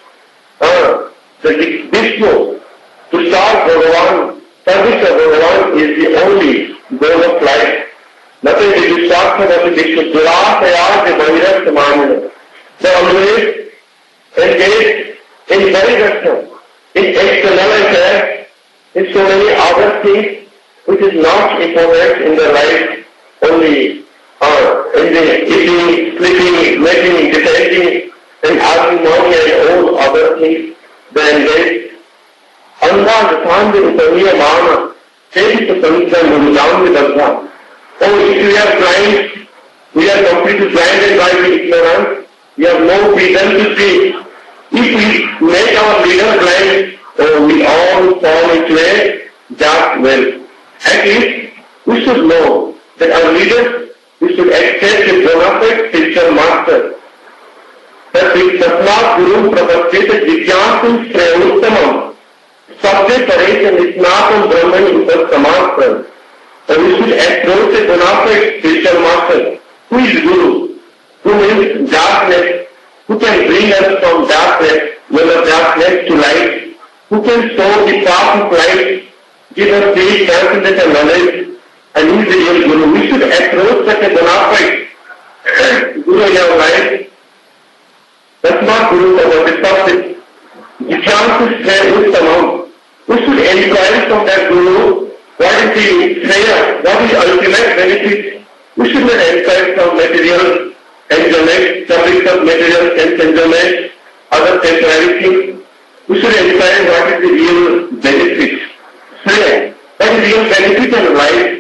The Vishnu, to serve Bhagavan, service of Bhagavan is the only goal of life. Nothing is the Swakagati Vishnu. Durasayar the Bhairav Samanana. They always engage in Bhairav, in external affairs, in so many other things which is not important in their life, only in the eating, sleeping, making, defending, and having money and all other things. They engage. Anda Jathandi Upaniya Mana, Sevi Sasamita Murudam Vidabha. Oh, if we are blind, we are completely blinded by the ignorance, we have no reason to see. If we make our leader blind, we all fall into a dark well. At least we should know that our leaders, we should accept the bona fide spiritual master. That with Satnat Guru Prabhakshita Jigyantum Shreyuttamam, Sabde Paresh and Isnatam Brahman Upar Samarthan. So we should approach a bona fide spiritual master. Who is Guru? Who means darkness? Who can bring us from darkness, whether darkness to light? Who can show the path of light, give us the transcendental knowledge, and he is the real Guru. We should approach such a bona fide Guru in our life. That's not Guru, but the person. The chances share Uttamam. We should inquire from that Guru, what is the prayer, what is the ultimate benefit. We should not inquire from material enjoyment, subject of material sense enjoyment, other temporary things. We should inquire what is the real benefit. Prayer. What is the real benefit of life?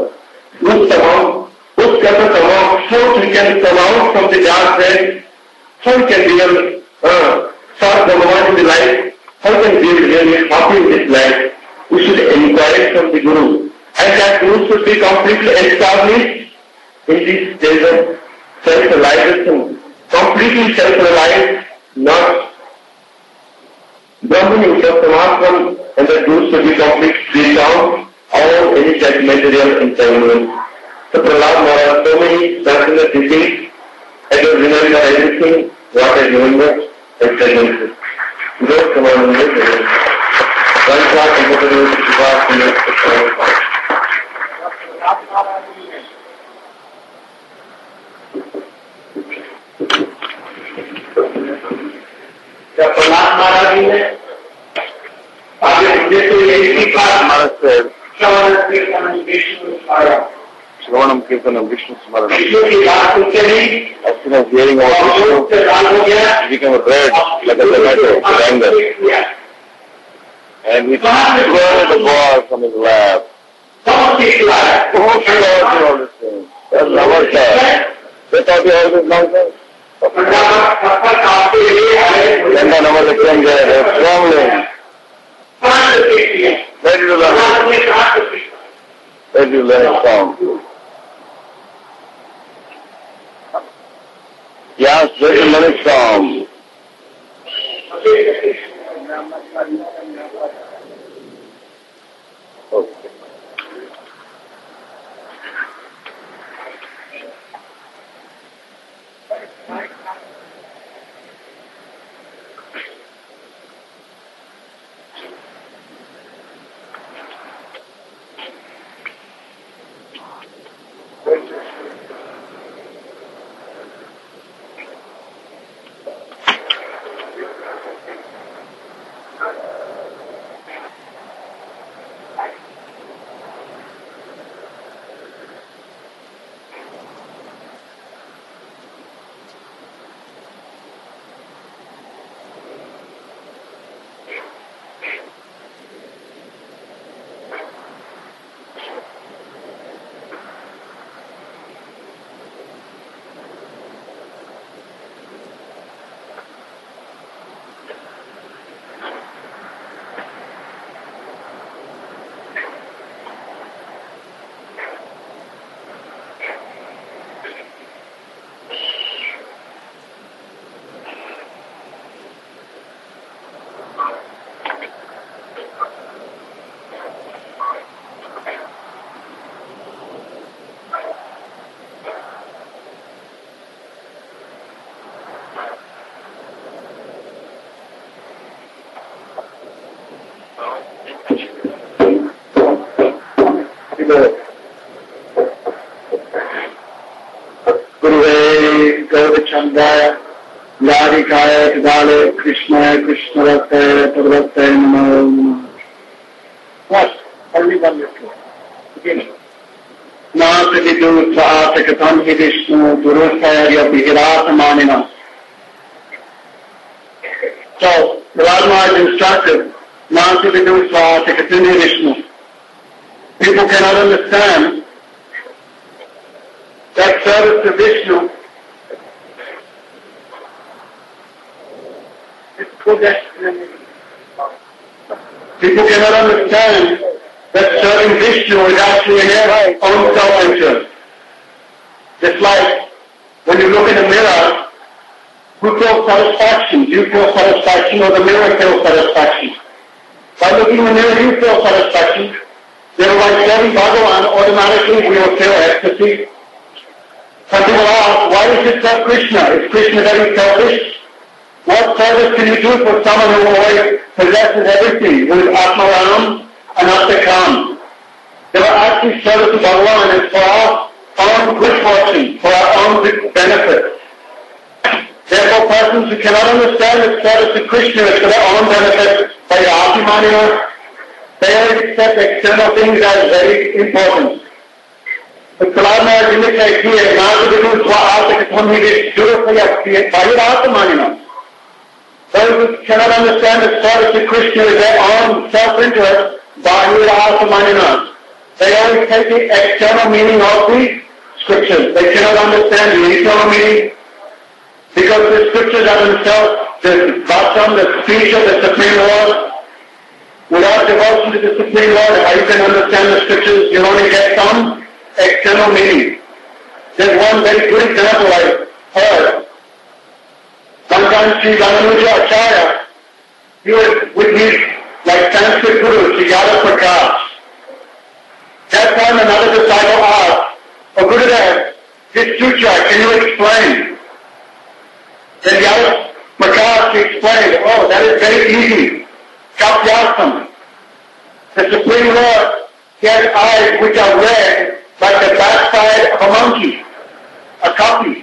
How we can come out from the darkness, how we can really serve Bhagavan in the life, how can we be really happy in this life. We should inquire from the Guru. And that Guru should be completely established in this stage of self-realization. Completely self-realized, not Brahman himself, Paramatman, and that Guru should be completely free from all any such material entanglement. So Prahlad Maharaj, so many transcendental teachings, I don't remember everything, what I remember, entanglement. Those commandments, one class and what is the Prahlad Maharaj जी ने आगे मुझे तो यही सीखा महाराज साहब Shravanam Kirtanam Vishnu Smaranam. As soon as hearing about Vishnu, he became red like a tomato with anger. And he threw the ball from his lap. Who taught you all this thing? That's Namaskar. They taught you all this nonsense? Then the number came there, they were trembling. Where did you learn it? Where did you learn it from? Yes, where did you learn it from? Okay. Lord. Guruvai Gaurachandaya Radhikaya Tadale Krishna Krishna Rattaya Tadvattaya Namo. What? Only one little. Beginning. Nāsavidu Svātakatam Hi Vishnu Durusaya Bhirat Manina. So, the Lord Maharaj instructed, Nāsavidu Svātakatam Hi Vishnu. People cannot understand that service to Vishnu is co-destiny. People cannot understand that serving Vishnu is actually in their own self-interest. Just like when you look in the mirror, who feels satisfaction? Do you feel satisfaction or the mirror feels satisfaction? By looking in the mirror, you feel satisfaction. Thereby serving Bhagavan, automatically we will feel ecstasy. Some people ask, why is it serve Krishna? Is Krishna very selfish? What service can you do for someone who always possesses everything, who is Atmaram and Attakam? They were actually service to Bhagavan is for our own good fortune, for our own good benefit. Therefore, persons who cannot understand that service to Krishna is for their own benefit, by Atimanina, they always accept external things as very important. The Prahlad Maharaj indicates here, Nāsavidu Svātakatam Hi Vishnu Durusaya. Those who cannot understand the service to Krishna is their own self-interest, Bahirāsamanina. They always take the external meaning of the scriptures. They cannot understand the internal meaning because the scriptures are themselves the Vacham, the speech of the Supreme Lord. Without devotion to the Supreme Lord, how you can understand the scriptures, you only get some external meaning. There's one very good example I heard. Sometimes Sri Ramanuja Acharya, he was with his Sanskrit guru, Sri Yadav Prakash. That time another disciple asked, "Oh Gurudev, this sutra, can you explain?" Then Yadav Prakash explained, "Oh, that is very easy. Kapyasam. The Supreme Lord, he has eyes which are red like the backside of a monkey, a copy."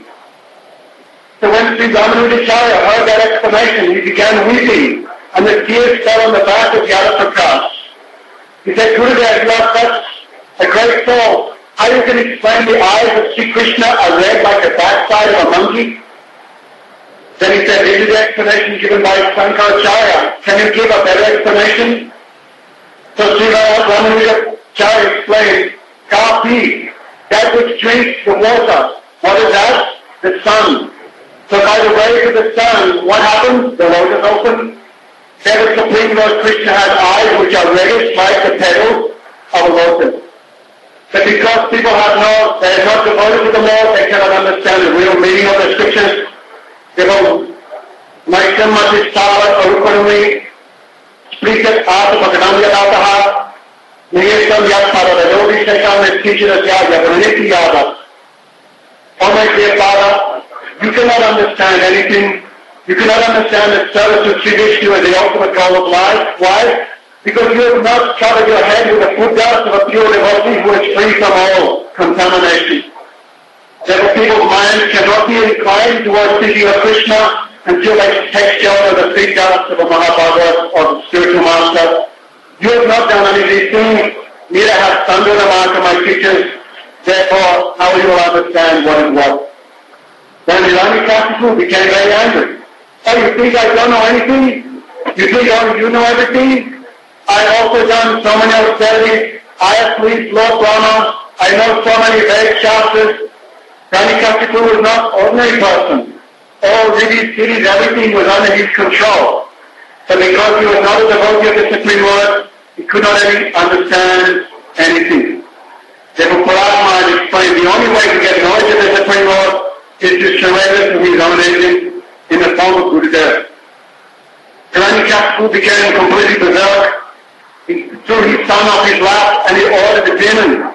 So when Sri Ramanujacharya heard that explanation, he began weeping, and the tears fell on the back of Yadav Prakash. He said, "Gurudev, you are such a great soul. How you can explain the eyes of Sri Krishna are red like the backside of a monkey?" Then he said, "This is the explanation given by Sankaracharya. Can you give a better explanation?" So Sri Ramanujacharya explained, "Kapi, that which drinks the water. What is that? The sun. So by the rays of the sun, what happens? The lotus opens. There the Supreme Lord Krishna has eyes which are reddish like the petals of a lotus. But because people they are not devoted to the Lord, they cannot understand the real meaning of the scriptures. They will make them much as Tavat Arupanami, speak it out of Bhagavan Yadataha, Niyasam Yatpada, the Yogi Shekam is teaching us Yadavraniti Yada. Oh my dear Father, you cannot understand anything. You cannot understand the service of Sri Vishnu as the ultimate goal of life. Why? Because you have not covered your head with the food dust of a pure devotee who is free from all contamination. Therefore people's minds cannot be inclined towards thinking of Krishna until they take shelter of the feet dust of a Mahabhagavad or the spiritual master. You have not done any of these things. Neither has Sandhana my teachers. Therefore, how will you understand what is what? Then Hiranyakashipu became very angry. "Oh, you think I don't know anything? You think you know everything? I have also done so many austerities. I have pleased Lord Brahma. I know so many Vedic Shastras." Hiranyakashipu was not an ordinary person. All cities, everything was under his control. But because he was not a devotee of the Supreme Lord, he could not understand anything. Therefore, Prahlad Maharaj explained the only way to get knowledge of the Supreme Lord is to surrender to his own agent in the form of Gurudev. Hiranyakashipu became completely berserk. He threw his son off his lap and he ordered the demon.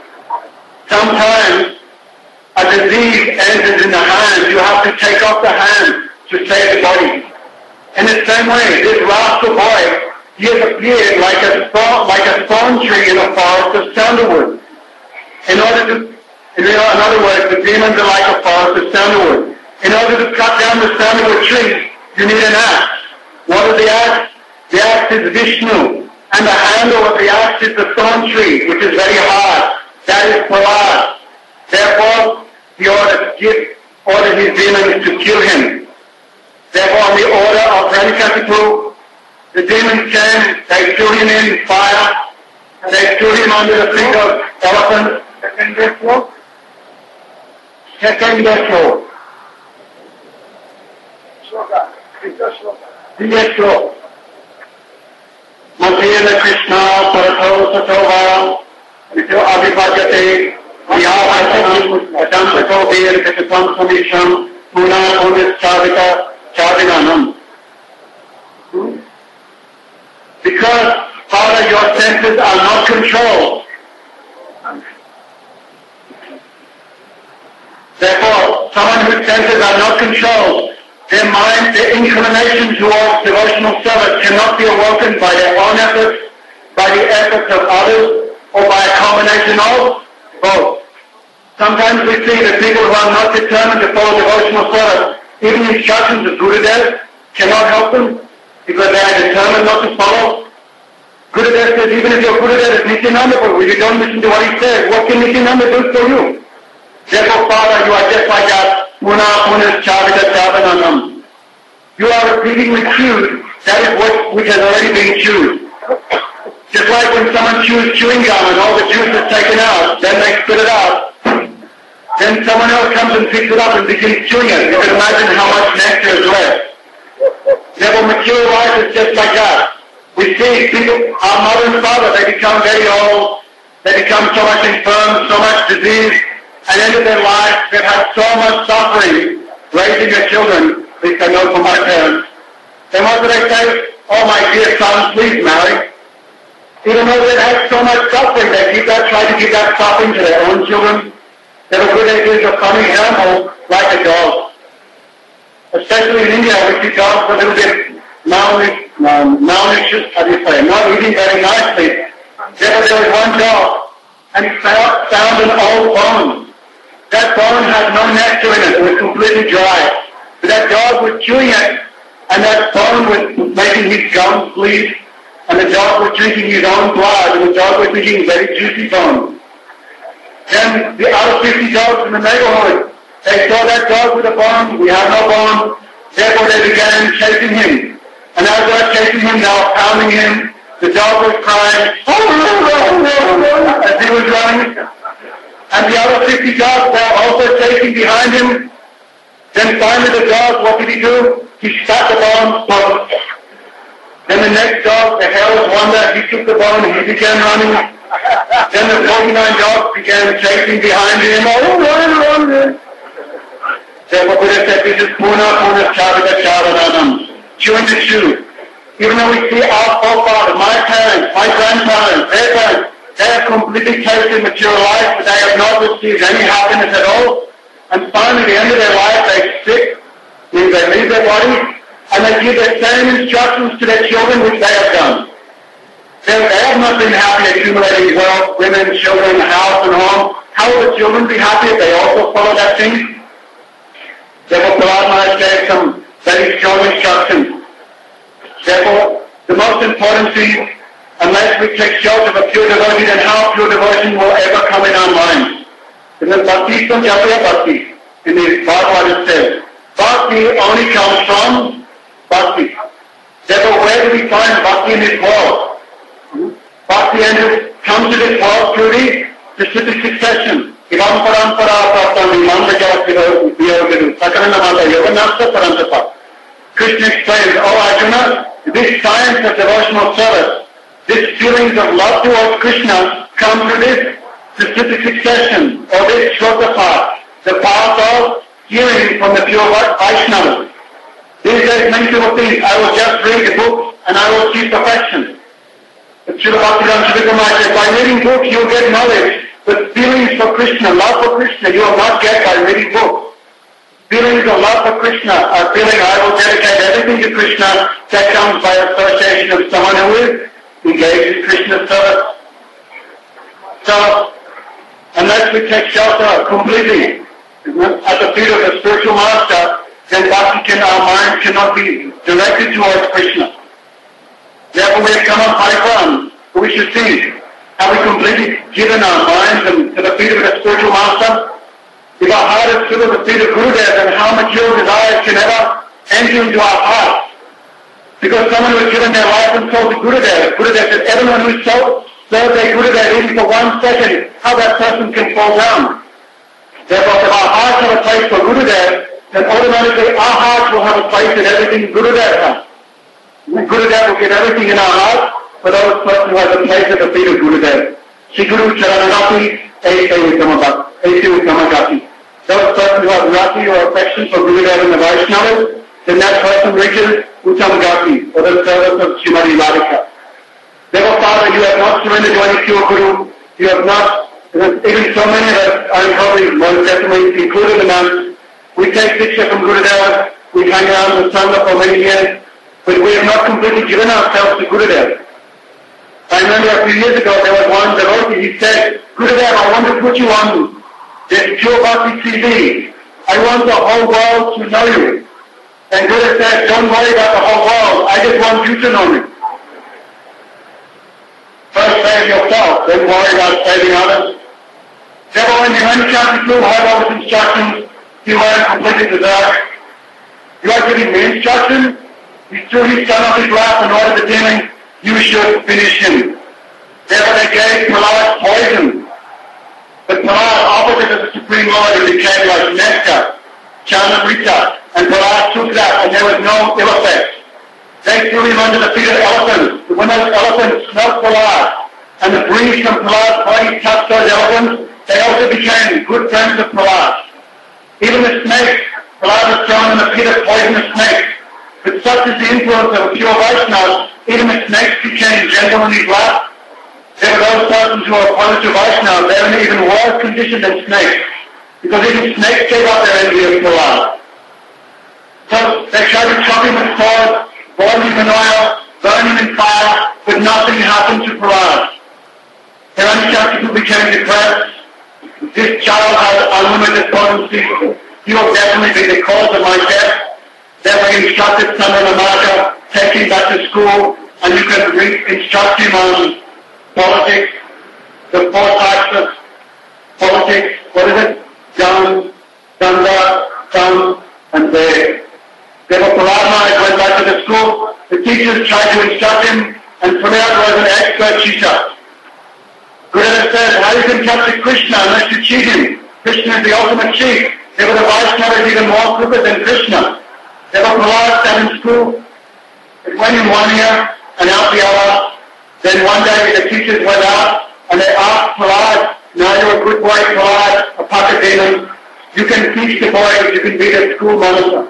Sometimes a disease enters in the hand. You have to take off the hand to save the body. In the same way, this rascal boy, he has appeared like a thorn tree in a forest of sandalwood. in other words, the demons are like a forest of sandalwood. In order to cut down the sandalwood tree, you need an axe. What is the axe? The axe is Vishnu. And the handle of the axe is the thorn tree, which is very hard. That is Prahlad. Therefore, he ordered his demons to kill him. Therefore, on the order of Hiranyakashipu, the demons came, they threw him in fire, and they threw him under the feet of elephants. Second floor. Yes, Lord. Matena Krishna Paratho Satova Vito Abhibhajate Yahasato Vir Katam Samisham Puna Onis Chavita Chavinanam. Because, Father, your senses are not controlled. Therefore, someone whose senses are not controlled, their mind, their inclination towards devotional service cannot be awoken by their own efforts, by the efforts of others, or by a combination of both. Sometimes we see that people who are not determined to follow devotional service, even the instructions of Gurudev cannot help them because they are determined not to follow. Gurudev says, even if your Gurudev is Nityananda, if you don't listen to what he says, what can Nityananda do for you? Therefore, Father, you are just like us. Puna punas chavita chavananam. You are repeatedly chewed. That is what which has already been chewed. Just like when someone chews chewing gum and all the juice is taken out, then they spit it out. Then someone else comes and picks it up and begins chewing it. You can imagine how much nectar is left. Therefore, mature life is just like that. We see people, our mother and father, they become very old. They become so much infirm, so much disease. At the end of their life, they've had so much suffering raising their children, at least I know from my parents. Then what do they say? Oh, my dear son, please marry. Even though they've had so much suffering, they try to give that suffering to their own children. They have a good idea, a funny animal, like a dog. Especially in India, we see dogs a little bit malnutrition, not eating very nicely. There was one dog, and he found an old bone. That bone had no nectar in it. It was completely dry. But that dog was chewing it, and that bone was making his gums bleed, and the dog was drinking his own blood, and the dog was drinking very juicy bone. Then the other 50 dogs in the neighborhood, they saw that dog with a bone. We have no bone. Therefore, they began chasing him. And as they were chasing him, they were pounding him. The dog was crying, as he was running. And the other 50 dogs were also chasing behind him. Then finally the dog, what did he do? He spat the bone both. Then the next dog, the hairless wonder, he took the bone and he began running. Then the 49 dogs began chasing behind him. Run. Therefore Buddha said, this is Puna Chavita Chavananam. Chewing the chew. Even though we see our forefathers, my parents, my grandparents, their parents, they have completely tasted material life, but they have not received any happiness at all. And finally, at the end of their life, they sick, means they leave their body, and they give the same instructions to their children which they have done. They have not been happy accumulating wealth, women, children, house, and home. How will the children be happy if they also follow that thing? Therefore, Prahlad Maharaj gave some very strong instructions. Therefore, the most important thing, unless we take shelter of a pure devotee, then how pure devotion will ever come in our minds? In the Bhakti Sanjaya Bhakti, in the Bhagavad it says, Bhakti only comes from Bhakti. Therefore, where do we find Bhakti in this world? Bhakti comes to this world through the specific succession. Ivam parampara praptam imam vajavati viyogidu sakaranamata yoganasta parantapa. Krishna explains, oh Arjuna, this science of devotional service, this feelings of love towards Krishna come through this specific succession, or this Shloka path, the path of hearing from the pure Vaishnavas. These days many people think, I will just read the book and I will achieve perfection. But Srila Bhaktivedanta Swami Maharaj says, by reading books you will get knowledge, but feelings for Krishna, love for Krishna, you will not get by reading books. Feelings of love for Krishna are feeling, I will dedicate everything to Krishna, that comes by association of someone who is engaged in Krishna service. So, unless unless we take shelter completely at the feet of the spiritual master, then our mind cannot be directed towards Krishna. Therefore, we have come on Parikram. We should see, have we completely given our minds to the feet of the spiritual master? If our heart is filled with the feet of Gurudev, then how material desires can ever enter into our hearts? Because someone who has given their life and soul to Gurudev, Gurudev said, everyone who serves their Gurudev even for 1 second, how that person can fall down. Therefore, if our hearts have a place for Gurudev, then automatically our hearts will have a place in everything Gurudev has. Gurudev will get everything in our hearts for those persons who have a place at the feet of Gurudev. Shri Guru Charanagati, Aise Uttamagati. Those persons who have rati or affection for Gurudev and the Vaishnavas, then that person reaches Uttamagati, or the service of Srimati Radhika. Therefore, Father, you have not surrendered to any pure Guru. You have not, even so many of us, I'm probably most definitely included in them. We take Diksha from Gurudev, we hang around the Sangha for many years, but we have not completely given ourselves to Gurudev. I remember a few years ago there was one devotee, he said, Gurudev, I want to put you on this Pure Bhakti TV. I want the whole world to know you. And Gurudev said, don't worry about the whole world, I just want you to know me. First save yourself, then worry about saving others. Therefore, when the Manichakti Guru heard all his instructions, he weren't completely deserved. You are giving me instruction? He threw his son off his lap and ordered the demon, you should finish him. Therefore they gave Prahlad poison. But Prahlad offered it to the Supreme Lord and became like nectar, Chanamrita, and Prahlad took that and there was no ill effect. They threw him under the feet of elephants. When those elephants smelled Prahlad and the breeze from Prahlad's body touched those elephants, they also became good friends of Prahlad. Even the snakes, Prahlad was thrown in the pit of poisonous snakes. But such is the influence of a pure Vaishnava, even the snakes became gentle in his lap. There were those persons who are opposed to Vaishnava, they were in an even worse condition than snakes. Because even snakes gave up their envy of Prahlad. So they tried to chop him with swords, boil him in oil, burn him in fire, but nothing happened to Prahlad. Hiranyakashipu became depressed. This child has unlimited potency. He will definitely be the cause of my death. Therefore he instructed Sandana take him back to school and you can instruct him on politics, the 4 types of politics, what is it? Jam, Danda, Sam, and Ved. Therefore Prahlad Maharaj went back to the school, the teachers tried to instruct him, and Prahlad was an expert cheater. Gurudev said, how you can capture Krishna unless you cheat him? Krishna is the ultimate cheat. Therefore the Vaishnava is even more crooked than Krishna. Therefore Prahlad sat in school. It went in 1 year and out the other. Then one day the teachers went out and they asked Prahlad, now you're a good boy Prahlad, a pocket demon. You can teach the boys, you can be the school monitor.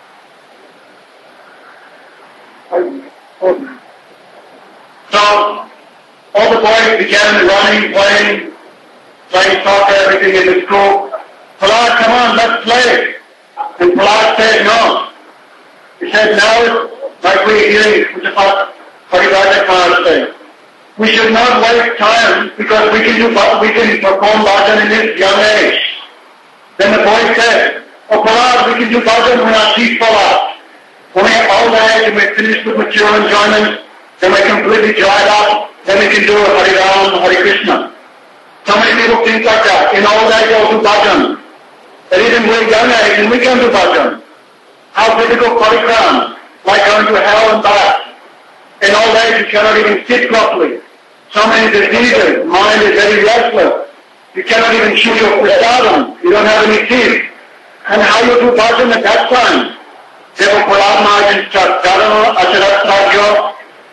So all the boys began running, playing soccer, everything in the school. Prahlad, come on, let's play. And Prahlad said no. He said, now, like we're hearing Pujapad Parivajak Maharaj say, we should not waste time because we can perform bhajan in this young age. Then the boy said, oh Prahlad, we can do bhajan when our teeth fall out. When we have old age and we're finished with material enjoyment, then we're completely dried up, then we can do Hari Ram, Hari Krishna. So many people think like that. In old age they'll do bhajan. But even we're young age and we can do bhajan. How difficult parikram, like going to hell and back. In old age you cannot even sit properly. So many diseases, mind is very restless. You cannot even chew your prasadam, you don't have any teeth. And how you do bhajan at that time? Therefore Prahlad Maharaj instructs, Dharma Acharat Sadhyo,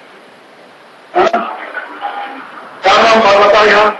Dharma Bhagavataya.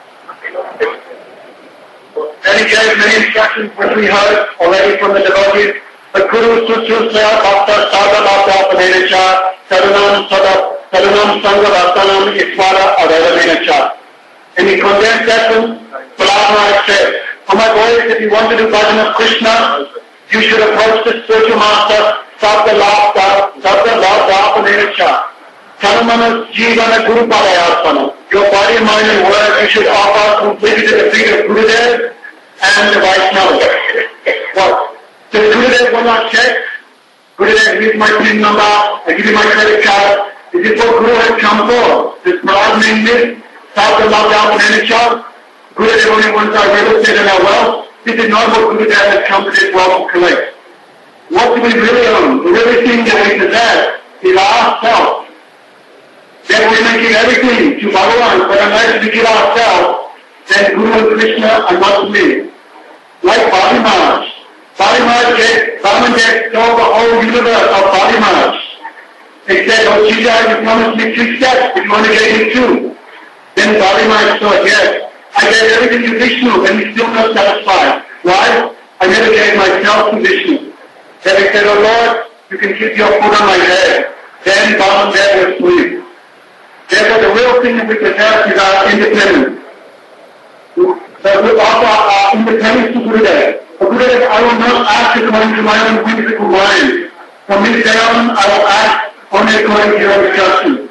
Then he gave many instructions which we heard already from the devotees. The Guru Sususya Bhakta Sada Bhakta Panenacha Sadunam Sangha Bhaktanam Iswara Adharamenacha. In the condensed essence, Prahlad Maharaj said, for my boys, if you want to do bhajan of Krishna, you should approach the spiritual master, Sabda Labda Panenacha. Tanamana Jivana Guru Palayarpana. Your body, mind, and word you should offer completely to the feet of Gurudev and the Vaishnavas. What? So Gurudev will not check. Gurudev, here's my PIN number. I give you my credit card. This is what Guru has come for. This Parad named this. South and love down in any shop. Gurudev only wants our real estate and our wealth. This is not what Gurudev has come to this world to collect. What do we really own? The really thing that we possess is ourselves. That we're making everything to Bhagavan, but unless we give ourselves, then Guru and Krishna are not me. Like Bali Maharaj. Bali Maharaj told the whole universe of Bali Maharaj. They said, oh Sita, you promised me 3 steps, if you want to get me 2. Then Bali Maharaj thought, yes, I gave everything to Vishnu, and he's still not satisfied. Why? I never gave myself to Vishnu. Then he said, oh Lord, you can keep your foot on my head. Then Baladev was free. Therefore, the real thing that we possess is our independence. So we offer our independence to Gurudev. For Gurudev, I will not act according to my own whimsical mind. From this day on, I will act only according to your instructions.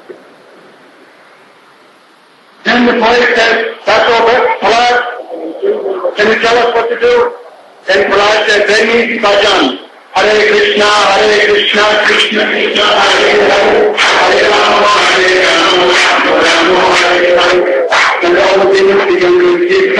Then the poet says, that's all, Prahlad, can you tell us what to do? Then Prahlad said, very easy, bhajan. Hare Krishna, Krishna Krishna, Hare Hare, Hare Rama, Rama Hare Hare. And all the things began to give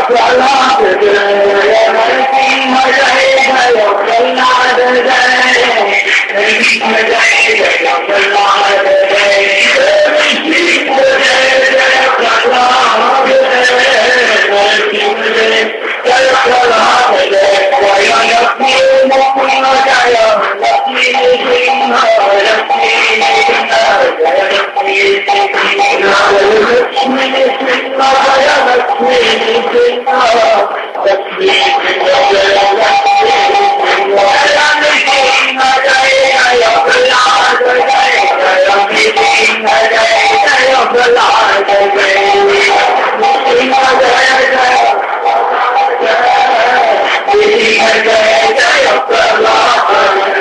Prahlad जय नरसिंह जय जय प्रहलाद जय नरसिंह जय जय प्रहलाद जय नरसिंह जय जय प्रहलाद जय नरसिंह जय जय प्रहलाद जय जय लक्ष्मी नरसिंह जय लक्ष्मी सिंह लक्ष्मी सिंह जय लक्ष्मी सिंह लक्ष्मी सिंह जय लक्ष्मी सिंह लक्ष्मी सिंह जय लक्ष्मी सिंह जय जय प्रहलाद जय जय लक्ष्मी सिंह जय जय प्रहलाद जय सिंह जय जय जय जय प्रहलाद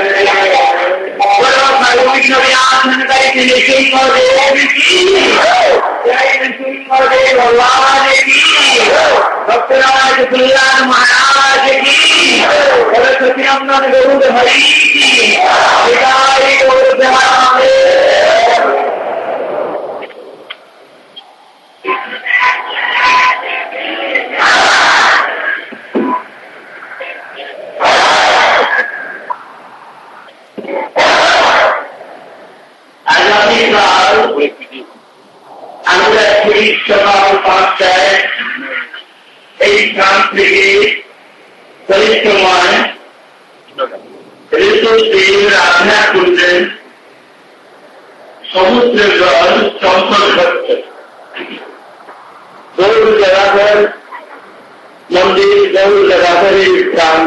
भक्तराज प्रहलाद महाराज की सरस्वती नंदन गरुड़ हरि की विदाई गौर बिहारी आगामी साल আমরা এই সকাল 5টায় এই স্থান থেকে পরিক্রমায় ঋতুদেব রাধা করলেন সমুদ্র জল চঞ্চল হচ্ছে গৌর জলাধর মন্দির গৌর জলাধরের স্থান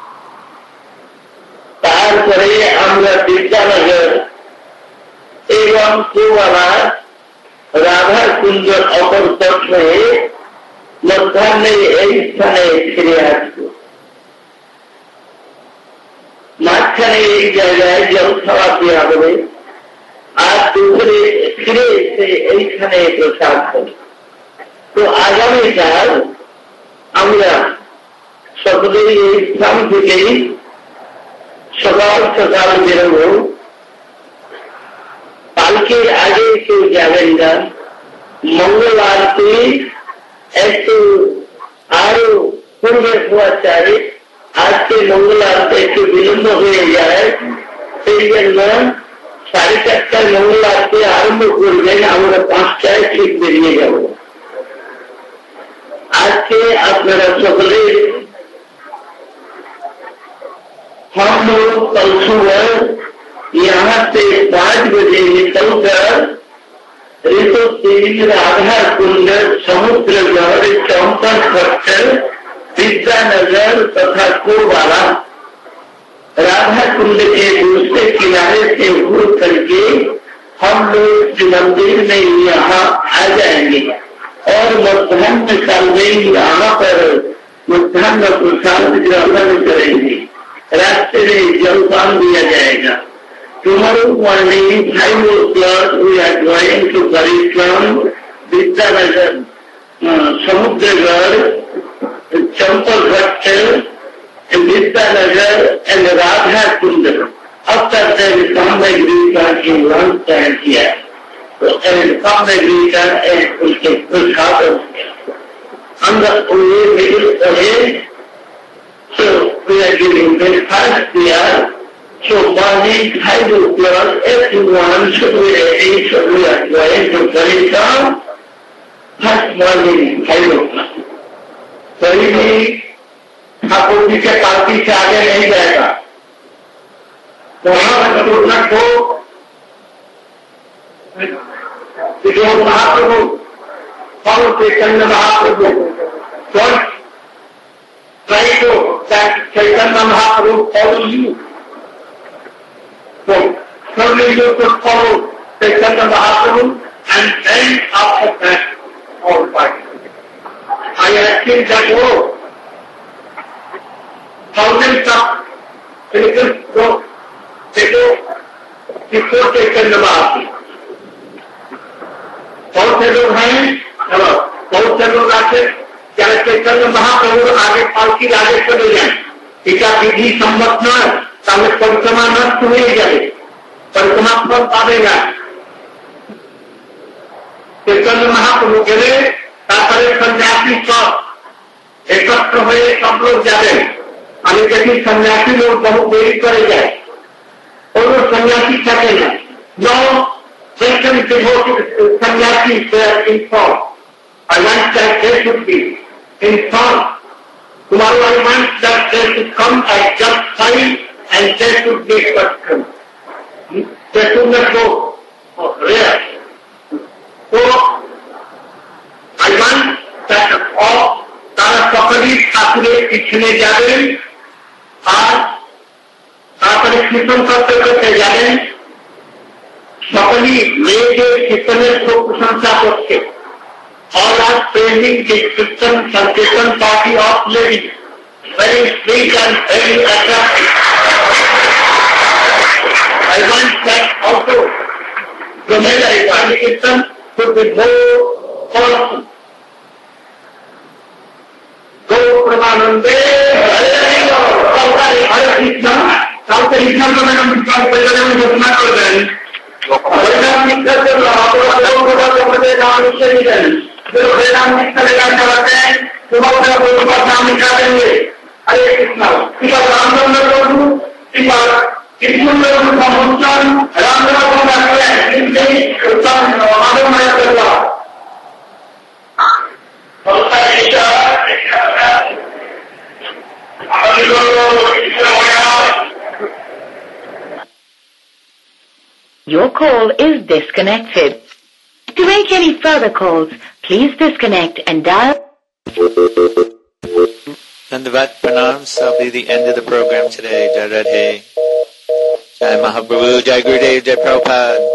তারপরে আমরা বিদ্যানগর এবং কুয়ালা রাধার কুঞ্জর অপর তট হয়ে মধ্যাহ্নে এই স্থানে ফিরে আসব মাঝখানে এই জায়গায় জল খাওয়া দেওয়া হবে আর দুপুরে ফিরে এসে এইখানে প্রসাদ হবে তো আগামীকাল আমরা সকলেই এই স্থান থেকেই সকাল সকাল বেরোবো কালকে আগে কেউ যাবেন না মঙ্গল আরতি একটু আরো পূর্বে হওয়া চাই আজকে মঙ্গল আরতি একটু বিলম্ব হয়ে যায় সেই জন্য 4:30টায় মঙ্গল আরতি আরম্ভ করবেন আমরা 5টায় ঠিক বেরিয়ে যাব আজকে আপনারা সকলে हम लोग कल सुबह यहाँ से 5 बजे निकलकर ऋतुदेव राधा कुंड समुद्र गढ़ चौंपन खट्टर विद्यानगर तथा कोवाला राधा कुंड के दूसरे किनारे से घूर करके हम लोग मंदिर में यहाँ आ जाएंगे और मध्याह्न काल में यहाँ पर मध्याह्न प्रसाद ग्रहण करेंगे रास्ते में जलपान दिया जाएगा Tomorrow morning, 5 o'clock, we are going to Parikram, Vidyanagar, Samudragarh, Champalghat, Vidyanagar, and Radha Kunda. After that, we come back in one time here. So, and come back and we take prasadam. On the way, middle way, so we are giving breakfast here. So morning 5 o'clock, everyone should be ready, should be going to Parikram. First morning 5 o'clock. कोई भी ठाकुर जी के party से आगे नहीं जाएगा। वहां दुर्घटना को जो महाप्रभु और Chaitanya Mahaprabhu try to that Chaitanya Mahaprabhu follow you. So, slowly you could follow Chaitanya Mahaprabhu and then after that, all fight. I asking that, oh, thousands of pilgrims go, they go before Chaitanya Mahaprabhu. बहुत से लोग हैं, चलो, बहुत से लोग आते, क्या चैतन्य महाप्रभु आगे पालकी आगे चले जाए, टीका विधि सम्मत न তাহলে পরিক্রমা নষ্ট হয়ে যাবে পরিক্রমা ফল পাবে না চৈতন্য মহাপ্রভু গেলে তারপরে সন্ন্যাসী সব হয়ে সব লোক যাবেন। আমি দেখি সন্ন্যাসী লোক বহু দেরি করে যায়, কোনো সন্ন্যাসী থাকে না। No Christian devoted sannyasis were informed. I want that they should be informed. Tomorrow I want that they should come at just time and they should be questioned. They should not go rare. So I want that all তারা সকলেই ঠাকুরের পিছনে যাবেন আর তারপরে কীর্তন করতে করতে যাবেন। সকলেই মেয়েদের কীর্তনের খুব প্রশংসা করছে। All are praising the Kirtan party of ladies, very sweet and very attractive. I want that also the male Kirtan should be more powerful. Go Pramanande, Hare Krishna, কালকে ইসলাম ধর্মের বিকাশ পরিবারের ঘোষণা করবেন। হরিনাম দীক্ষার জন্য আপনাদের নাম লিখে দিলেন। হরিনাম দীক্ষা লেখার চালাতেন তোমাদের পরিবার নাম লিখা দেবে। হরে কৃষ্ণ কিংবা রামচন্দ্র প্রভু কিংবা কৃষ্ণচন্দ্র মোহন রামচন্দ্র রাখলেন কিন্তু মাধব মায়া করলাম। Your call is disconnected. To make any further calls, please disconnect and dial. Dandavat pranams. That'll be the end of the program today. Jai Radhe. Jai Mahaprabhu. Jai Gurudev. Jai Prabhupada.